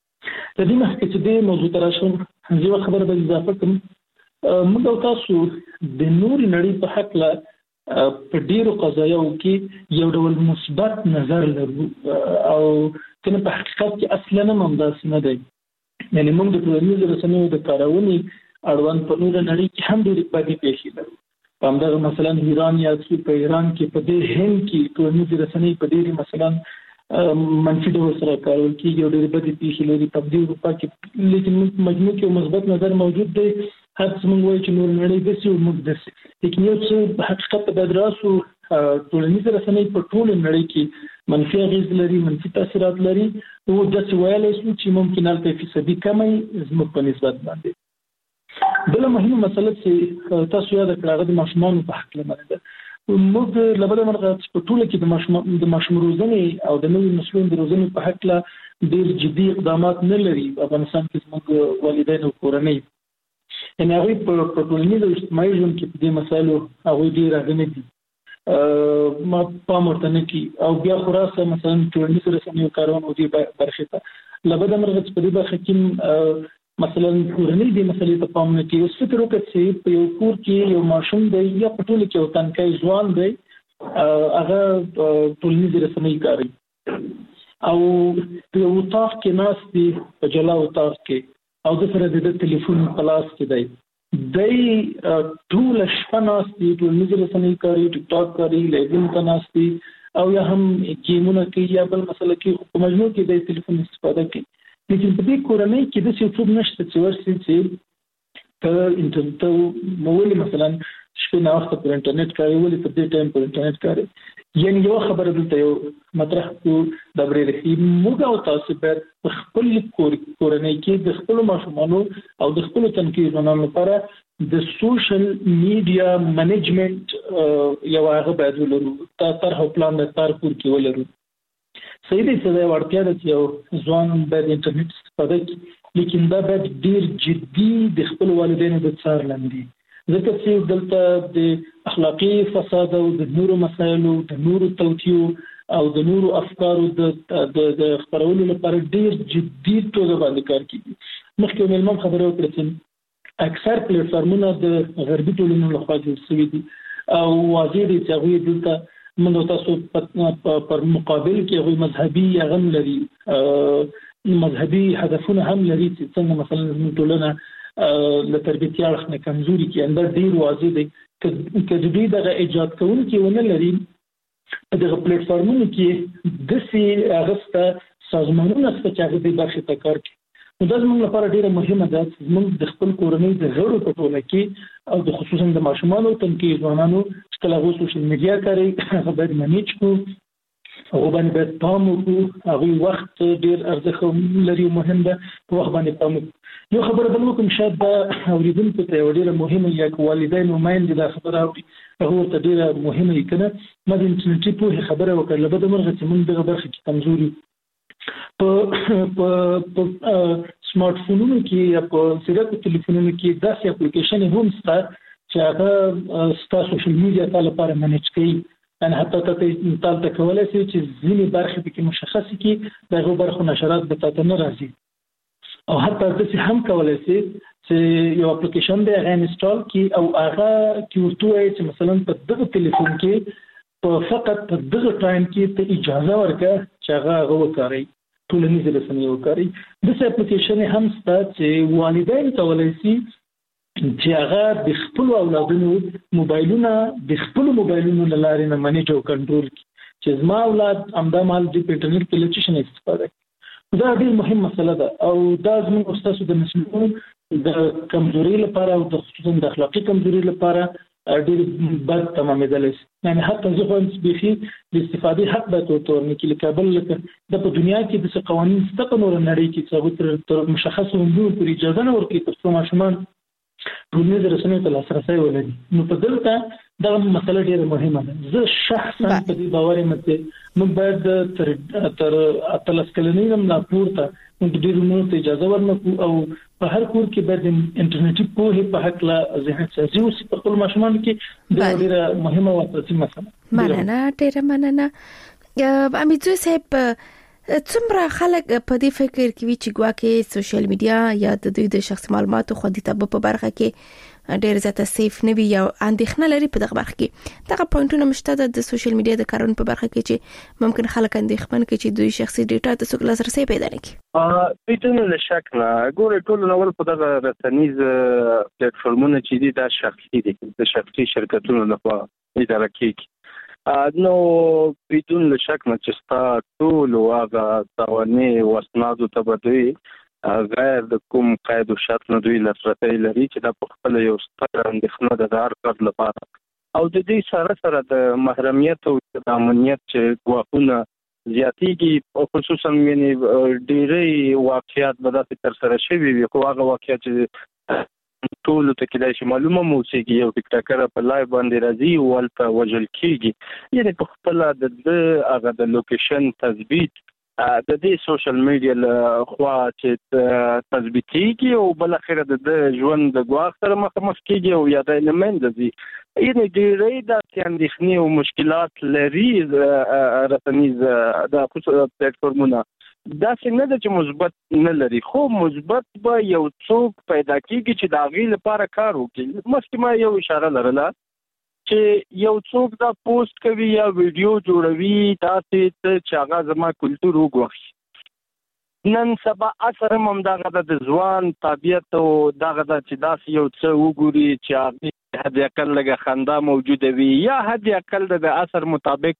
د دې مخکې چې د موضوع ته راشم یو خبره به اضافه کړم. موږ تاسو د نور نړۍ په حق لا په ډیرو قضایاو کې یو ډول مثبت نظر لرو او کنه په حقیقت کې اصلا هم داسې نه دی. یعنی موږ د ټولنیزو رسنیو د کارونې اړوند په نور نړۍ کې هم ډېرې بدې پیښې لرو. په همدغه مثلا ایران یا په ایران کې په دې هند کې ټولنیزې رسنۍ په ډېرې مثلا منفي ډول سره کارول کېږي او ډېرې بدې پیښې لري. په دې اروپا کې لیکن مجموع کې یو مثبت نظر موجود دی. هر څه موږ وایو چې نور نړۍ داسې او موږ داسې، لیکن یو څه په حقیقت په دراسو ټولنیزې رسنۍ په ټوله نړۍ کې منفي اغېز لري، منفي تاثیرات لري او داسې ویلی شو چې ممکن هلته فیصدي کمی زموږ په نسبت باندې. بله مهمه مسله چې تاسو یاد کړه هغه د ماشومانو په حق باندې ده. موږ له بله مرغه په ټوله کې د ماشوم روزنې او د نویو نسلونو د روزنې په هکله ډېر جدي اقدامات نه لري په افغانستان کې زموږ والدین او کورنۍ. یعنې هغوی په ټولنیز او اجتماعي ژوند کې په دې مسایلو هغوی ډېر راغلي دي، ما پام ورته نه کوي او بیا خو راسه مثلا ټولنیزو رسنیو کارونه دې برخې ته له بده مرغه چې په دې برخه کې مثلا کورنۍ دې مسلې ته پام نه کوي. اوس فکر وکړه چې په یو کور کې یو ماشوم دی یا په ټوله کې یو تنکی ځوان دی هغه ټولنیزې رسنۍ کاروي او په یو اتاق کې ناست دی، په جلا اتاق کې او د سره د ټلیفون په لاس کې دی ټوله شپه ناست دی، ټولنیزې رسنۍ کاروي، ټیک ټاک کاروي، لایوون ته ناست دی او یا هم ګیمونه کوي یا بل مسله کې په مجموع کې د ټلیفون استفاده کوي. لیکن په دې کورنۍ کې داسې یو څوک نشته چې ورسي چې ته انټرنیټ ته ولې مثلا شپې ناوخته پر انټرنیټ کاروي، ولې په دې ټایم پر انټرنیټ کاروي. یعنې یو خبره دلته یو مطرح کړو د برېښي موږ او تاسو باید په خپل کورنۍ کې د خپلو ماشومانو او د خپلو تنکي ځوانانو لپاره د سوشل میډیا منیجمنټ یو هغه باید ولرو، طرح او پلان د کار کور کې ولرو. صحیح دی چې دا یو اړتیا ده چې یو ځوان باید انټرنیټ استفاده کړي، لیکن دا باید ډېر جدي د خپلو والدینو د څار لاندې، ځکه چې دلته د اخلاقي فساد او د نورو مسایلو د نورو توطیو او د نورو افکارو د خپرولو لپاره ډېر جدي توګه باندې کار کېږي. مخکې مې هم خبره وکړه چې اکثر پلیټفارمونه د غربي ټولنو لخوا جوړ شوي دي او واضح دی چې هغوی دلته موږ تاسو پر مقابل کې هغوی مذهبي هم لري، مذهبي هدفونه هم لري چې څنګه مثلا زموږ ټولنه له تربیتي اړخ نه کمزوري کړي. دا ډېر واضح دی که دوی دغه ایجاد کوونکي ونه لري په دغه پلیټفارمونو کې داسې هغه شته سازمانونه شته چې هغه دې برخې ته کار کوي. نو دا زموږ لپاره ډېره مهمه ده چې زموږ د خپل کورنۍ د غړو په ټوله کې او د خصوصا د ماشومانو تنکي ځوانانو چې کله هغوی سوشل میډیا کاروي هغه باید منیج کړو، هغوی باندې باید پام وکړو، هغوی وخت ډېر ارزښت لري او مهم ده، په وخت باندې پام وکړو. یو خبره بل وکړم شاید دا اورېدونکو ته یوه ډېره مهمه یا که والدین او میندې دا خبره اوري هغه ورته ډېره مهمه وي که نه. ما د انټرنیټي پوهې خبره وکړه، له بده مرغه چې موږ دغه برخه کې کمزوري په سمارټ فونونو کې یا په سیرکو ټلیفونونو کې داسې اپلیکیشنې هم شته چې هغه ستا سوشل میډیا تا لپاره منیج کوي ان حتی تاسو کولای شئ چې ځینې برخې پکې مشخص کی دغه برخو نشرات به تاسو نه راځي او حتی تاسو هم کولای شئ چې یو اپلیکیشن دی هغه انسټال کی او هغه کې ورته چې مثلا په دغه ټلیفون کې په فقط په دغه ټایم کې ته اجازه ورکړه چې هغه وکړي ټولنیز رسنۍ وکړي د څه اپلیکیشن هم شته چې والدین کولای شي چې هغه د خپل اولادونو موبایلونو لارې نه منیج او کنټرول کړي چې زما اولاد همدا مال د انټرنیټ کې لچشن استفاده کوي دا ډېر مهم مسله ده او دا زموږ استاد د نسلونو د کمزوري لپاره او د خصوصا د اخلاقي کمزوري لپاره ډېر بد تمامېدلی شي یعنې حتی زه خو بیخي د استفادې حق باید ورته ورنکړي لکه بل لکه د په دنیا کې داسې قوانین شته په نوره نړۍ کې چې هغوی تر مشخصو حدودو پورې اجازه نه ورکوي تر څو ماشومان ټولنیزو رسنیو ته لاسرسی ولري نو په دلته دغه مسله ډېره مهمه ده زه شخصا په دې باور یم چې موږ باید تر 18 کلنۍ نه لا پورته موږ ډېرو نورو ته اجازه ورنکړو او په هر کور کې باید انټرنیټي پوهې په هکله ذهن سازي وشي په خپلو ماشومانو کې دا ډېره مهمه او اساسي مسله مننه ډېره مننه امیدزوی صاحب څومره خلک په دې فکر کوي چې ګواکې سوشل میډیا یا د دوی د شخصي معلوماتو خوندیتوب په برخه کې ډېر زیاته سیف نه وي یا اندېښنه لري په دغه برخه کې دغه پوینټونه مشته د سوشل میډیا د کارونې په برخه کې چې ممکن خلک اندېښمن کړي چې دوی شخصي ډیټا ته څوک لاسرسي پیدا نه کړي بدون شک نه ګوره ټول نو په دغه رسنیز پلیټفارمونه چې دي دا شخصي دي د شخصي شرکتونو لخوا اداره کیږي نو بدون شک نه چې ټول واغه توانې وسنادو تبدوي غیر د کوم قید او شرط نه دوی لاسرسي لري چې دا په خپل یو ستر اندېښنه د دار کار لپاره او د دې سره د محرمیت او د امنیت چې ګواښونه زیاتېږي او خصوصا یعنی ډېری واقعیات به داسې تر سره شوي وي خو هغه واقعیت چې ټول ته کېدای شي معلومه موسیقي یو ټیک ټاکر په لایو باندې راځي او ولته وجل کیږي یعنی په خپل د هغه د لوکیشن تثبیت د دې سوشل میډیا له خوا چې تثبیتيږي او بل اخر د ژوند د ګواښ سره مخامخ کیږي او یا د المنت دي یعنی ډېرې د اندېښنې او مشکلات لري رسنیز د پلیټفارمونه دا څنګه د چې مثبت نه لري خو مثبت به یو څوک پیدا کیږي چې دا غي لپاره کار وکړي مخکې ما یو اشاره لرله چې یو څوک دا پوسټ کوي یا ویډیو جوړوي تاسو چې هغه زما کلتور وګورئ نن سبا اثر هم دغه د ځوان طبيعت او دغه چې داس یو څه وګوري چې هغه حد اقل لګه خندا موجوده وي یا حد اقل د اثر مطابق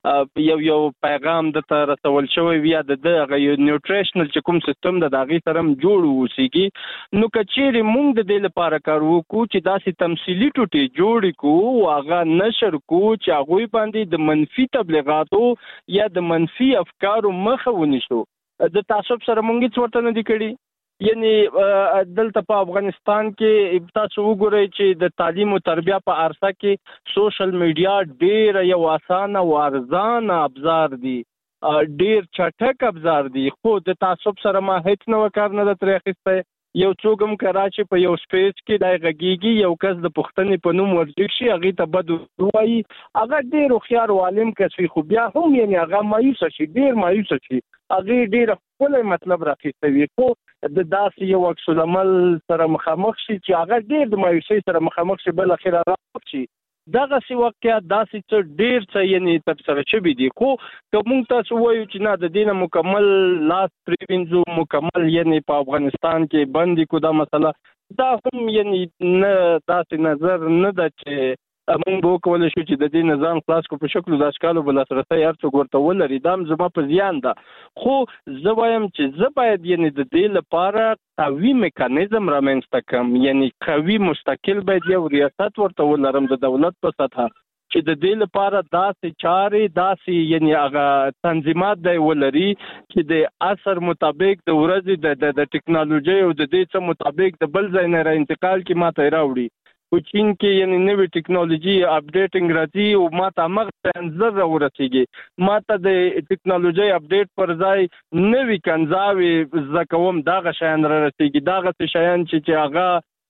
یو پیغام د تر رسول شوی وي د یو نیوټریشنل چې کوم سیستم د داغي سره جوړ وسیږي نو کچېره موږ د دې لپاره کار وکړو چې داسې تمثيلي ټوټي جوړ کو واغه نشر کو چې هغه باندې د منفي تبلیغاتو یا د منفي افکارو مخه ونیسو د تعصب سره مونږ څه ورته نه دي کړی یعنی دلته په افغانستان کې تاسو وګورئ چې د تعلیم او تربیه په عرصه کې سوشل میډیا ډېر یو اسانه او ارزانه ابزار دي ډېر چټک ابزار دي خو د تعصب سره ما هیڅ نو کار نه درې اخیسته یو څوک هم کراچي په یو سپیس کې دای غږیږي یو کس د پښتنې په نوم ورځي شي هغه ته بد وایي هغه ډېر خيار عالم کسي خو بیا هم یعنی هغه مایوس شي ډېر مایوس شي هغه ډېر خپل مطلب راخیستوي خو د داسې یو عکس العمل سره مخامخ شي چې هغه ډېر د مایوسۍ سره مخامخ شي بل اخر راځي دغه سی واقعیت داسې څه ډېر څه یعنی تبصره شوی دي خو کوم تاسو وایو چې نه د دینه مکمل لاس پریوینځو مکمل یعنی په افغانستان کې باندې کو دا مسله دا هم یعنی نه داسې نظر نه ده چې موږ به کولای شو چې د دې نظام خلاص کو په شکل د اشکالو بل سره هر څه ورته ولري دا زما په زیان ده خو زه وایم چې زه باید یعنی د دې لپاره قوي میکانیزم رامنځته کړم یعنی قوي مستقل باید یو ریاست ورته ولرم د دولت په سطح چې د دې لپاره داسې چارې داسې یعنی هغه تنظیمات دی ولري چې د اثر مطابق د ورځې د ټکنالوژي او د دې څه مطابق د بل ځای نه را انتقال کی ماته راوړي او چین کې یعنی نوې ټکنالوژي اپډیټینګ راځي او ماته مغه انځر ورسیږي ماته د ټکنالوژي اپډیټ پر ځای نوې کنځاوي زکوم دغه شیان را رسیږي دغه شیان چې هغه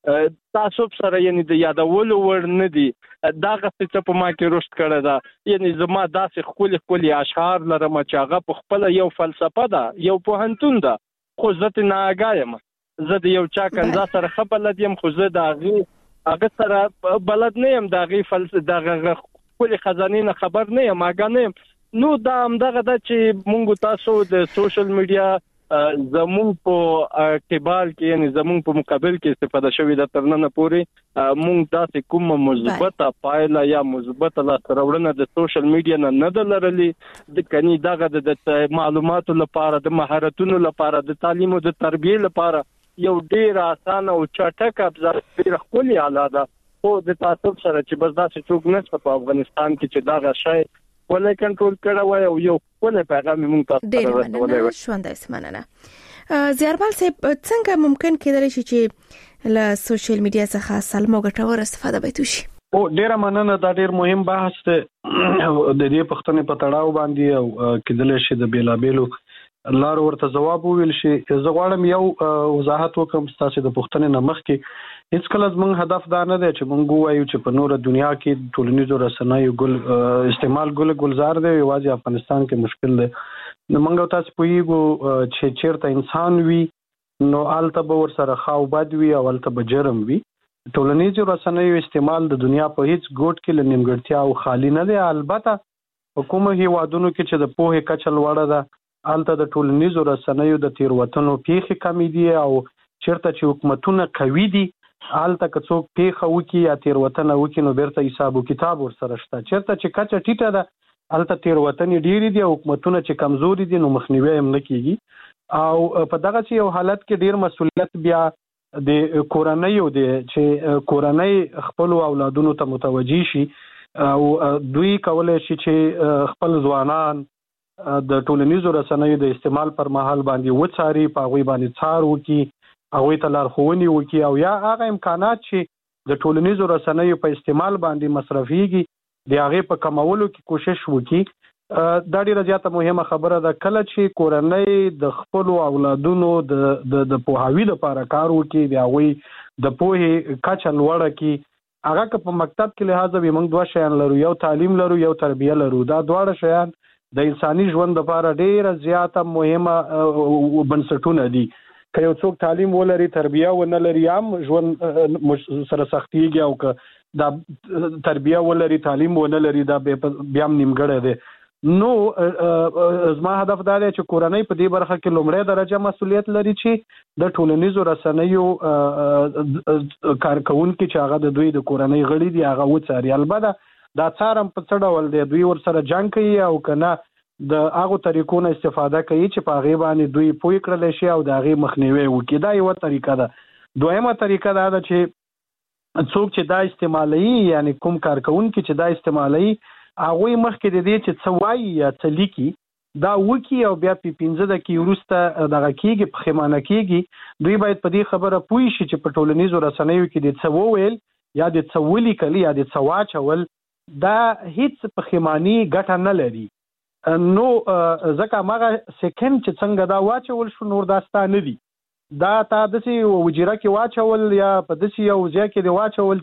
تعصب سره یعنی د یادولو ور نه دي. دا غڅ په ما کې رشد کړه دا یعنی زما داسې خولي اشعار لرم چې هغه په خپل یو فلسفه ده یو پوهنتون ده خو زه نه آګایم. زه د یو چا کنده سره خبرلد یم خو زه د هغه سره بلد نه یم د هغه فلسفه د خولي خزانه نه خبر نه یم آګا نه یم. نو دا همدغه ده چې مونږ تاسو د سوشل میډیا زمون په اعتبار کې یعنی زمون په مقابل کې استفاده شوې د ترننه پوري مونږ تاسو کومه مثبته پایله یا مثبته لاسته د سوشل میډیا نه لرلې د کني دغه د معلوماتو لپاره د مهارتونو لپاره د تعلیم او د تربیه لپاره یو ډیر اسانه او چټک ابزار ډیر خولي اعلی ده. خو د تعصب سره چې بس داسې څوک نشته په افغانستان کې چې دغه شی ولې کنټرول کړه وای او یو ولې پیغام موږ تاسو ته ورسولای. شوندای سمننه زیاربال صاحب څنګه ممکن کېدلی شي چې له سوشل میډیا څخه سالمه او ګټوره استفاده وکړي شي؟ او ډیره مننه دا ډیر مهم بحث دی د دې پښتنې په تړاو باندې او کېدلی شي د بیلابېلو لارو ورته جواب وویل شي. زه غواړم یو وضاحت وکم تاسو د پښتنې نه مخکې هیڅ کله زموږ هدف دا نه دی چې موږ وایو چې په نوره دنیا کې ټولنیزو رسنیو استعمال ګلزار دی یوازې افغانستان کې مشکل دی. نو موږ تاسو پوهیږو چې چیرته انسان وي نو الته به ورسره خاو بد وي او الته به جرم وي. ټولنیزو رسنیو استعمال د دنیا په هیڅ ګوټ کې له نیمګړتیا او خالی نه دی. البته په کومو هیوادونو کې چې د پوهې کچه لوړه ده الته د ټولنیزو رسنیو د تیروتنو پیښې کمې دي او چیرته چې حکومتونه قوي دي الته که څوک پیښه وکي یا تیروتنه وکي نو بیرته حساب او کتاب ورسره شته. چیرته چې کچه ټیټه ده الته تیروتنې ډېرې دي او حکومتونه چې کمزوري دي نو مخنیوي هم نه کیږي. او په دغه چې یو حالت کې ډېر مسؤلیت بیا د کورنۍ دی چې کورنۍ خپل اولادونو ته متوجي شي او دوی کولای شي چې خپل ځوانان د ټولنیزو رسنیو د استعمال پر مهال باندې وڅاري په هغوی باندې څار وکي هغوی ته لارښوونې وکړي او یا هغه امکانات چې د ټولنیزو رسنیو په استعمال باندې مصرفيږي د هغې په کمولو کې کوشش وکړي. دا ډیره زیاته مهمه خبره ده کله چې کورنۍ د خپل اولادونو د پوهاوي لپاره کار وکړي د هغوی د پوهې کچه لوړه کړي. هغه که په مکتب کې لحاظ به موږ دوه شیان لرو یو تعلیم لرو یو تربیه لرو. دا دواړه شیان د انساني ژوند لپاره ډیره زیاته مهمه بنسټونه دي. که یو څوک تعلیم ولري تربیه ونه لري هم ژوند سره سختيږي او که دا تربیه ولري تعلیم ونه لري دا بیا هم نیمګړی دی. نو زما هدف دا دی چې کورنۍ په دې برخه کې لومړی درجه مسؤلیت لري چې د ټولنیزو رسنیو کارکونکي چې هغه د دوی د کورنۍ غړي دي هغه وڅاري. البته دا څار هم په څه ډول دی دوی ورسره جنګ کوي او کنه د هغه طریقو نه استفاده کوي چې په هغه باندې دوی پوي کړل شي او د هغه مخنیوي وکړي. دا یو طریقه ده. دویمه طریقه دا ده چې څوک چې دا استعمالي یعنی کوم کارکونکي چې دا استعمالي هغه مخکې د دې چې څه وایي یا څه لیکي دا وکی او بیا په 15 دقیقې وروسته دغه کېږي په خمانه کېږي. دوی باید په دې خبره پوي شي چې په ټولنیزو رسنیو کې د څه وویل یا د څه ولیکل یا د څه واچول دا هیڅ په خماني ګټه نه لري. نو ځکه ماغه سکند چې څنګه دا واچول شو نور داستا نه دي. دا تا دسي وجیره کې واچول یا په دسي یو ځای کې دی واچول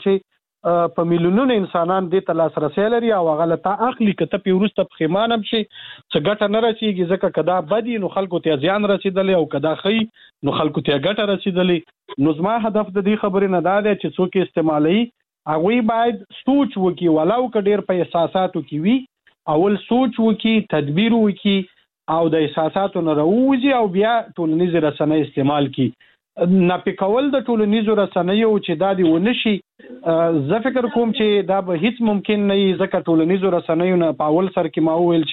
چې په میلیونونو انسانان دې ته لاسرسي لري او هغه له تا اخلي کته په ورسته په خمانه شي څه ګټه نه رسیږي ځکه کدا بدی نو خلکو ته ځان رسیدلی او کدا خي نو خلکو ته ګټه رسیدلی. نو زما هدف د دې خبرې نه دا دی چې څوک استعمالي هغه باید سوچ وکي ولو کډیر په احساساتو کې وي اول سوچ وکي تدبیر وکي او د احساساتو نه راوځي او بیا ټولنیز رسنۍ استعمال کی. ناپیکول د ټولنیزو رسنیو چې دا دی ونشي زه فکر کوم چې دا به هیڅ ممکن نه وي ځکه ټولنیزو رسنیو نه په اول سر کې ما وویل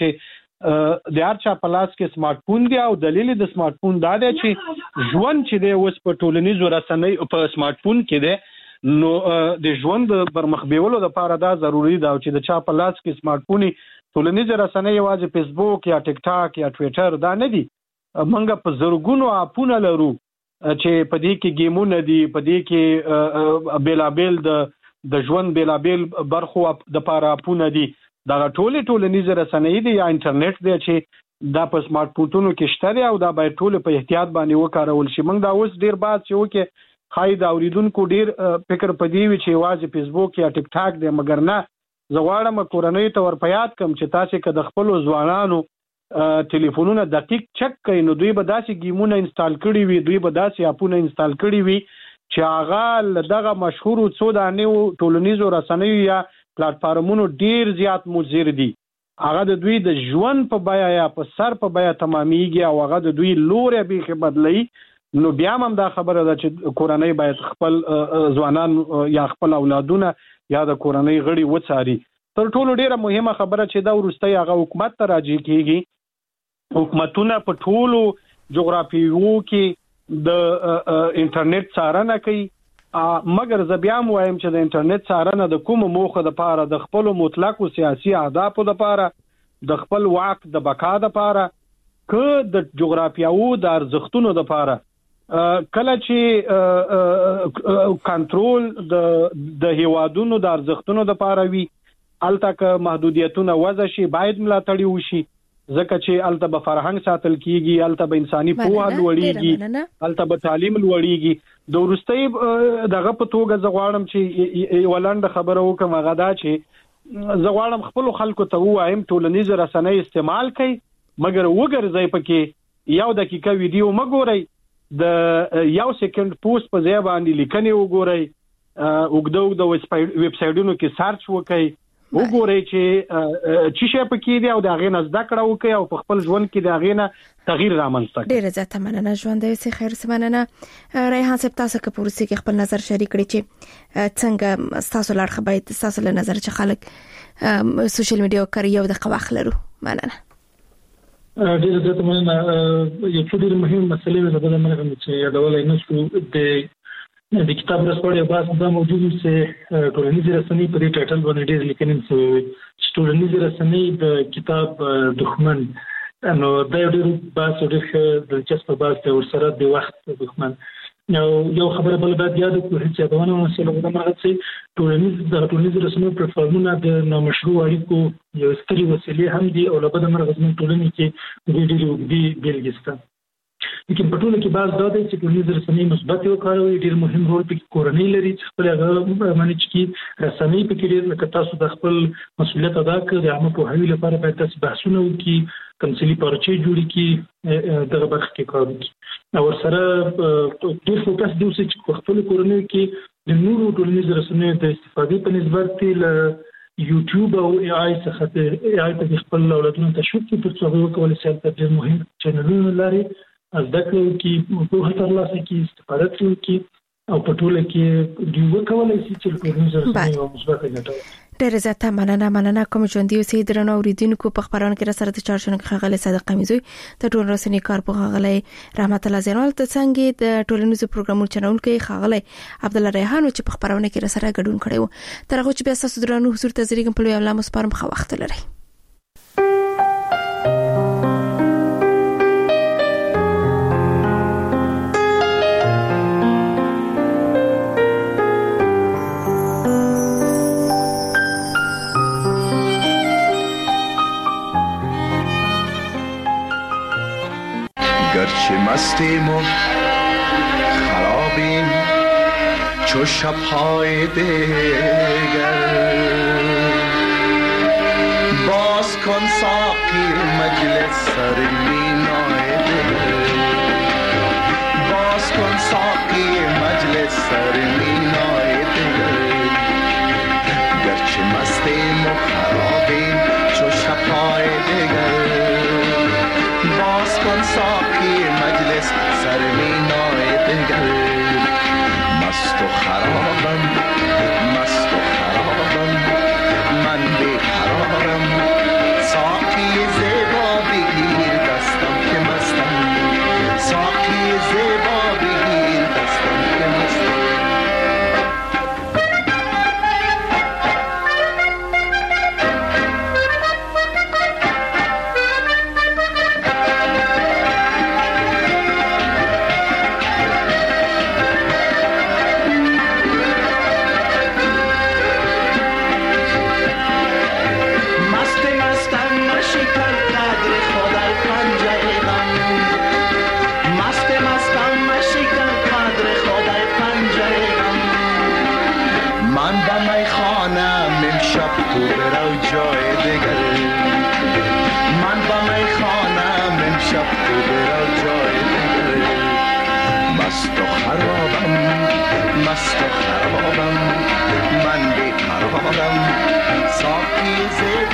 چې د هر چا په لاس کې سمارټ فون دی او دلیل د سمارټ فون دا دی چې ژوند چې دی اوس په ټولنیزو رسنیو په سمارټ فون کې دی نو د ژوند پرمخ بیولو لپاره دا ضروری ده چې د چا په لاس کې سمارټ فون ټولنیز رسنۍ یوازې فیسبوک یا ټیک ټاک یا ټویټر دا نه دي. موږ په زرګونو اپونه لرو چې په دې کې گیمونه دي په دې کې بیلابل د ژوند بیلابل برخو د لپاره اپونه دي. دا ټولنیز رسنۍ دي یا انټرنیټ دی چې دا په سمارټ فونونو کې شته او دا باید ټول په احتیاط باندې وکارول شي. موږ دا اوس ډیر بحث چې وکړي خای دا اوریدونکو ډیر فکر پدې وی چې واځي فیسبوک یا ټیک ټاک دی، مګر نه زغواړم کورنۍ ته ورپیاد کم چې تاسو که د خپل ځوانانو ټلیفونونه دقیق چک کړئ نو دوی به داسې گیمونه انسټال کړي وي، دوی به داسې اپونه انسټال کړي وي چې هغه دغه مشهور څو دانو ټولنیزو رسنیو یا پلیټفارمونو ډیر زیات مضر دي. هغه د دوی د ژوند په بیا یا په سر په بیا تمامېږي او هغه د دوی لوري به بدلی. نو بیا هم دا خبره ده چې کورنۍ باید خپل ځوانان یا خپل اولادونه یا د کورنۍ غړي وڅاري. تر ټولو ډیره مهمه خبره چې دا ورسته هغه حکومت ته راځي کیږي، حکومتونه په ټولو جغرافیو کې د انټرنیټ څارنه کوي، مګر زه بیا وایم چې د انټرنیټ څارنه د کوم موخه د پاره د خپل مطلق سیاسي اهدافو د پاره د خپل واک د بقا د پاره که د جغرافیاو د ارزښتونو د پاره کله چې کنټرول د هیوادونو د ارزښتونو د پاره وي الته که محدودیتونه وضع شي باید ملاتړ وشي، ځکه چې الته به فرهنګ ساتل کیږي، الته به انساني پوهه لوړیږي، الته به تعلیم لوړیږي. د ورستۍ دغه په توګه زغواړم چې ولند خبره وکم هغه دا چې زغواړم خپل خلکو ته وایم ټولنیز رسنۍ استعمال کړئ، مګر وګرځئ پکې یو دقیقه ویډیو مګورئ، د یو سکند پوسټ په ځای باندې لیکنې وګورئ، وګدو ویب سایټونو کې سرچ وکړئ، وګورئ چې شي پکې دی او د غینه زده کړه وکړي او په خپل ژوند کې د غینه تغییر رامنځته کړي. ډیره زیاته مننه ژوند دې سي خیر سمننه. ریحان صاحب تاسو که پولیسي کې خپل نظر شریک کړئ چې څنګه تاسو لار خبرې تاسو له نظر چې خلک سوشل میډیا کوي یو د قواخلرو. مننه. ډیره زیاته مننه. یو څه ډیره مهمه مسله ده په دغه چې یادولای نشو د کتاب رسوړې باز دا موجود چې ټولنیز رسنۍ په دې ټایټل باندې ډېر لیکنې شوی چې ټولنیز رسنۍ د کتاب دښمن، نو دا ډېر باز ډېر دلچسپ باز دی ورسره د وخت دښمن. یو خبره بل باید یاد کړو چې دا ونه مسله ده مرغه چې ټولنیز رسنۍ پلیټفارمونه د نامشروع اړیکو یو ستري وسیلې هم دي او له بده مرغه زموږ ټولنې کې ډېرې اوږدې بېلګې شته. لیکن په ټولو کې باز دا دی چې ټولنیز رسنۍ مثبت وکاروي، ډېر مهم رول پکې کورنۍ لري چې خپل هغه منیج کړي، رسنۍ پکې ډېر لکه تاسو د خپل مسؤلیت ادا کړئ، د عامه پوهاوي لپاره باید تاسو بحثونه وکړي، تمثیلي پارچې جوړې کړي، دغه برخه کې کار وکړي او ورسره ډېر فوکس دی چې په خپل کورنۍ کې د نورو ټولنیز رسنیو د استفادې په نسبت له یوټیوب او ای آی څخه ای آی ته خپل اولادونو ته شوق کړي تر څو هغه وکولای شي چې ډېر مهم چینلونه لري زده کړو کې په هر ترلاسه کې استفاده کوي او په ټوله کې دوی وکولای شي چې ټولنیز رسنۍ او مثبت ګټه. ډېر زیاته مننه کوم ژوندۍ اوسئ درنو اوریدونکو. په خبرونه کې را سره د چارشنو کې خغل صادق قمیزوي د ټول رسنۍ کارپوه غلې رحمت الله زینال ته څنګه د ټولنیزو پروګرامونو چنل کې خغلې عبد الله ریحان چې په خبرونه کې را سره ګډون کړو. تر هغه چې بیا تاسو درنو حضور ته زریګم په لوی الله مسپارم خو وخت لري. گرچه مستیم و خرابیم چو شب‌های دیگر باز کن ساقی مجلس سر مینای دگر باز کن ساقی مجلس سر مینای دگر گرچه مستیم و خرابیم چو شب‌های دیگر باز کن ساقی مجلس سر مینای دگر مست و خرابم من بیقرارم ساقی زیبا بگیر دستم که مستم ساقی زیبا بگیر دستم که مستم ساقی زیبا